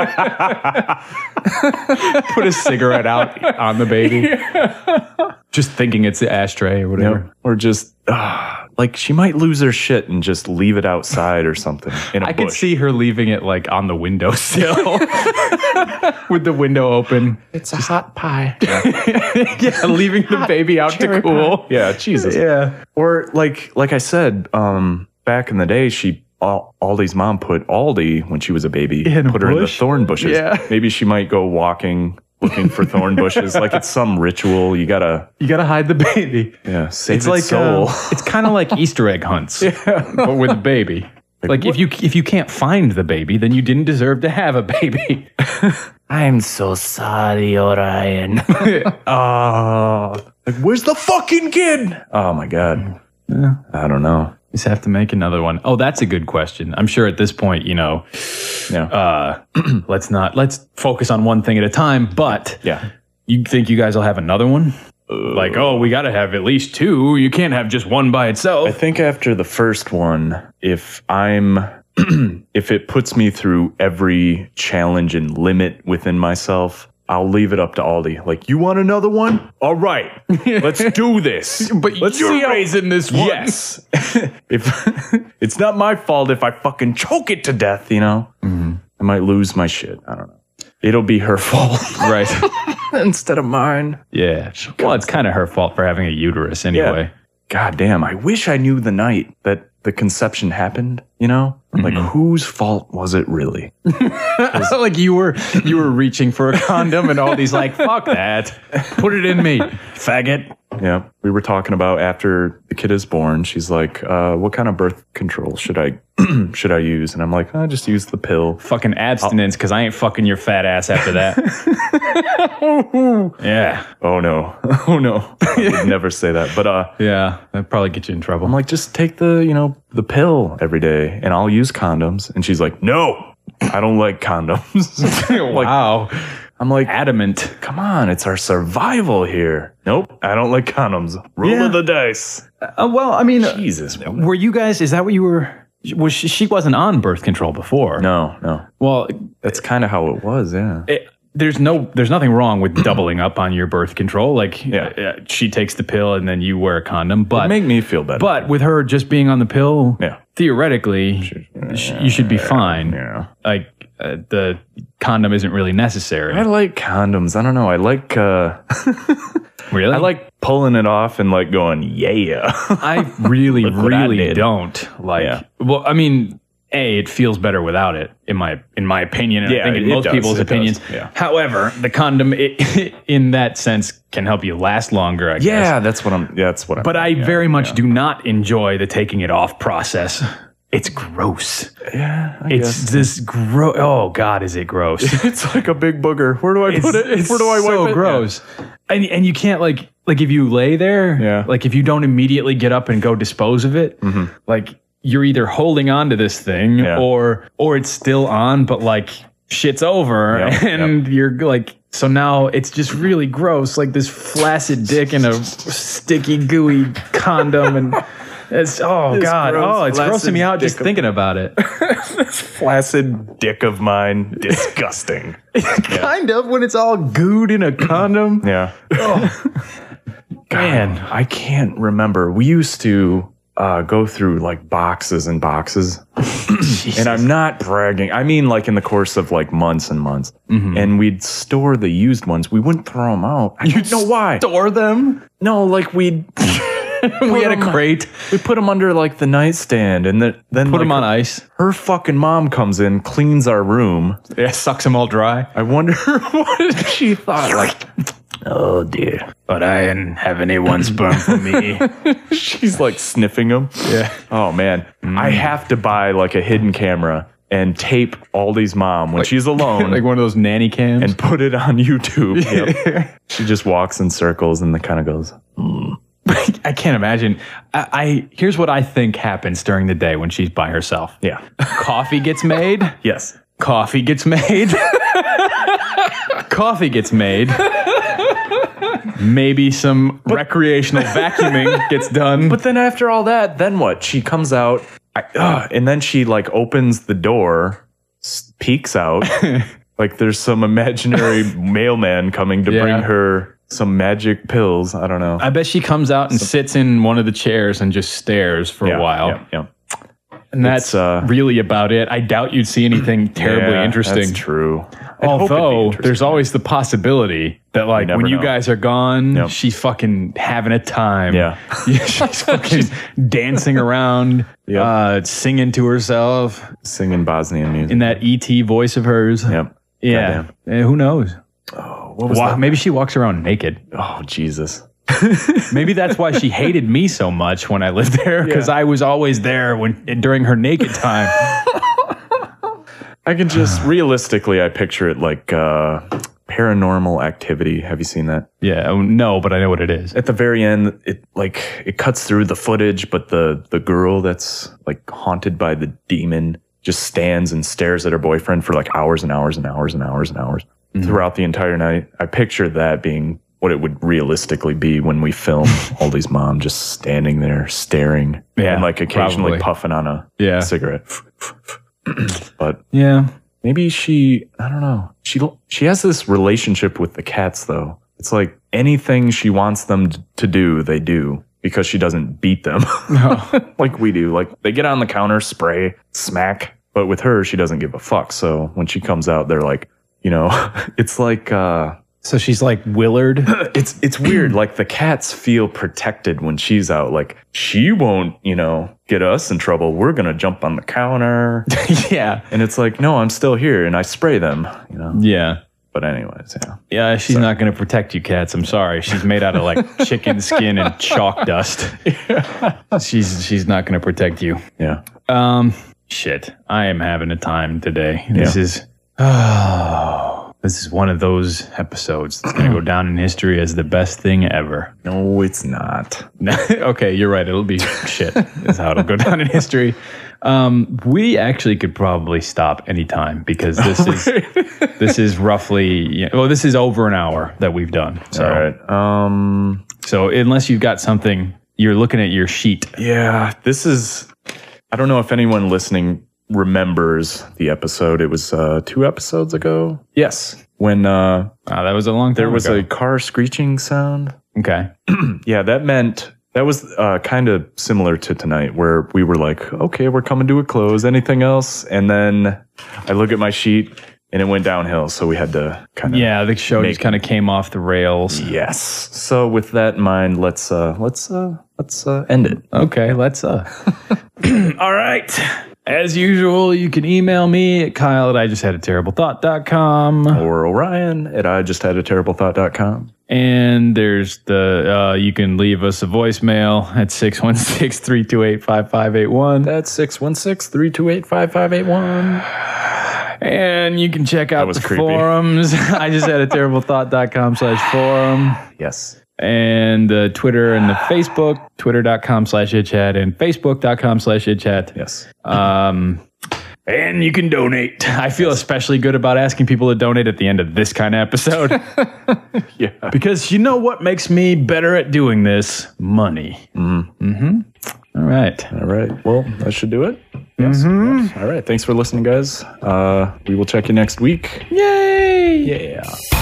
Put a cigarette out on the baby. Just thinking it's the ashtray or whatever. Yep. Or just, uh, like, she might lose her shit and just leave it outsid or something in a I bush. could see her leaving it like on the windowsill with the window open. It's a hot pie. Yeah, leaving the baby out to cool. Yeah, Jesus. Yeah. Or like, like I said, um, back in the day, she Al- Aldi's mom put Aldi when she was a baby, In a put her in the bush? thorn bushes. Yeah. Maybe she might go walking, looking for thorn bushes. Like it's some ritual. You gotta, You gotta hide the baby. yeah, save It's its like soul. uh, it's kind of like Easter egg hunts, but with a baby. Like, if you if you can't find the baby, then you didn't deserve to have a baby. I'm so sorry, Orion. Oh, like where's the fucking kid? Oh my god. Yeah. I don't know. Just have to make another one. Oh, that's a good question. I'm sure at this point, you know, Yeah. uh, let's not let's focus on one thing at a time. But yeah. you think you guys will have another one? Like, oh, we got to have at least two. You can't have just one by itself. I think after the first one, if I'm, if it puts me through every challenge and limit within myself, I'll leave it up to Aldi. Like, you want another one? All right, let's do this. But let's you're see how- raising this one. Yes. If it's not my fault if I fucking choke it to death, you know, Mm-hmm. I might lose my shit. I don't know. It'll be her fault, Right. instead of mine. Yeah. Well, it's kind of her fault for having a uterus anyway. God damn, I wish I knew the night that the conception happened, you know? Like, Mm-hmm. whose fault was it really? Like you were you were reaching for a condom and all these like, fuck that. Put it in me, faggot. Yeah. We were talking about after the kid is born, she's like, uh, what kind of birth control should I should I use? And I'm like, I just use the pill. Fucking abstinence, because I ain't fucking your fat ass after that. Yeah. Oh no. Oh no. I would never say that. But uh Yeah, that'd probably get you in trouble. I'm like, just take the, you know, the pill every day and I'll use condoms. And she's like, no, I don't like condoms. Like, wow. I'm like, adamant. Come on, it's our survival here. Nope, I don't like condoms. Roll Yeah. of the dice. Uh, well, I mean, Jesus. were you guys, is that what you were, was she, she wasn't on birth control before? No, no. Well, that's kind of how it was, yeah. It, there's no, there's nothing wrong with doubling up on your birth control. Like, yeah. uh, she takes the pill and then you wear a condom. But It'd make me feel better. But with her just being on the pill, yeah. theoretically, sh- you should be fine. Yeah. Like, uh, the condom isn't really necessary. I like condoms. I don't know. I like, uh, really? I like pulling it off and like going, yeah. I really, Look what I really did. don't like. Yeah. Well, I mean, A, it feels better without it, in my in my opinion. And Yeah, I think in it most does, people's it does, opinions. yeah. However, the condom, it, in that sense, can help you last longer. I guess. Yeah, that's what I'm. Yeah, that's what I'm. But I yeah, very much yeah. do not enjoy the taking it off process. It's gross. Yeah, I it's guess. this gross. Oh God, is it gross? It's like a big booger. Where do I It's, put it? it's Where do I wipe so it? gross. And and you can't like like if you lay there, Yeah. like if you don't immediately get up and go dispose of it, Mm-hmm. like you're either holding on to this thing Yeah. or or it's still on, but like shit's over Yep, and you're like, so now it's just really gross, like this flaccid dick in a sticky gooey condom and it's oh This God, gross, oh it's grossing flaccid me out just dick of- thinking about it. This flaccid dick of mine, disgusting. Kind of when it's all gooed in a condom. Yeah. Oh. Man, I can't remember. We used to uh, go through like boxes and boxes. And I'm not bragging. I mean, like in the course of like months and months. Mm-hmm. And we'd store the used ones. We wouldn't throw them out. I don't know why. Store them? No, like we'd. We had a them- crate. We put them under like the nightstand, and the, then Put like, them on ice. her fucking mom comes in, cleans our room. Yeah, sucks them all dry. I wonder what she thought. Like, oh dear, but I didn't have any one sperm for me. she's like sniffing them. Yeah. Oh man, I have to buy like a hidden camera and tape Aldi's mom when she's alone, Like one of those nanny cams. and put it on YouTube. Yep. She just walks in circles and then kind of goes. Mm. I can't imagine. I, I here's what I think happens during the day when she's by herself. Yeah. Coffee gets made. Yes. Coffee gets made. Coffee gets made. Maybe some recreational vacuuming gets done. But then after all that, then what? She comes out, I, uh, and then she like opens the door, s- peeks out, like there's some imaginary mailman coming to Yeah. bring her some magic pills. I don't know. I bet she comes out and sits in one of the chairs and just stares for Yeah, a while. Yeah, yeah. And that's It's, uh, really about it. I doubt you'd see anything terribly Yeah, interesting. That's true. I'd hope it'd be Although interesting. there's always the possibility that like never when you know. guys are gone, Yep. she's fucking having a time. Yeah. She's fucking dancing around, Yep. uh, singing to herself singing Bosnian music. in that E T voice of hers. Yep. Yeah. Eh, who knows? Oh, what was Wa- that? Maybe she walks around naked. Oh, Jesus. Maybe that's why she hated me so much when I lived there, because Yeah. I was always there when during her naked time. I can just realistically, I picture it like uh, Paranormal Activity. Have you seen that? Yeah, oh, no, but I know what it is. At the very end, it like it cuts through the footage, but the the girl that's like haunted by the demon just stands and stares at her boyfriend for like hours and hours and hours and hours and hours Mm-hmm. throughout the entire night. I picture that being what it would realistically be when we film Aldi's mom just standing there staring Yeah, and like occasionally probably. puffing on a Yeah. cigarette. But Yeah. maybe she, I don't know. She she has this relationship with the cats though. It's like anything she wants them to do, they do because she doesn't beat them like we do. Like they get on the counter, spray, smack. But with her, she doesn't give a fuck. So when she comes out, they're like, you know, it's like uh, So she's like Willard. It's it's weird. Like the cats feel protected when she's out. Like she won't, you know, get us in trouble. We're gonna jump on the counter. Yeah. And it's like, no, I'm still here, and I spray them. You know. Yeah. But anyways, yeah. Yeah, she's Sorry. not going to protect you, cats. I'm sorry. She's made out of like chicken skin and chalk dust. Yeah. She's she's not going to protect you. Yeah. Um. Shit. I am having a time today. This Yeah. is. Oh. This is one of those episodes that's going to go down in history as the best thing ever. No, it's not. Okay, you're right. It'll be shit. Is how it'll go down in history. Um, we actually could probably stop anytime because this is this is roughly you know, well, this is over an hour that we've done. So, all right. Um, so unless you've got something, you're looking at your sheet. Yeah, this is. I don't know if anyone listening remembers the episode. It was uh, two episodes ago. Yes, when uh, oh, that was a long time there was ago. a car screeching sound. Okay, yeah, that meant. That was uh, kind of similar to tonight where we were like, okay, we're coming to a close. Anything else? And then I look at my sheet and it went downhill. So we had to kind of. Yeah, the show just kind of came off the rails. Yes. So with that in mind, let's uh, let's uh, let's uh, end it. Okay, let's. Uh. All right. As usual, you can email me at Kyle at I just had a terrible thought dot com or Orion at I just had a terrible thought dot com. And there's the, uh, you can leave us a voicemail at six one six, three two eight, five five eight one. That's six one six, three two eight, five five eight one. And you can check out was the creepy. forums. I just had a terrible thought dot com slash forum. Yes. And the Twitter and the Facebook, twitter.com slash itchat and facebook.com slash itchat. Yes. Um, and you can donate. I feel especially good about asking people to donate at the end of this kind of episode. Yeah. Because you know what makes me better at doing this? Money. Mm-hmm. Mm-hmm. All right. All right. Well, that should do it. Yes. Mm-hmm. Yes. All right. Thanks for listening, guys. Uh, we will check you next week. Yay! Yeah.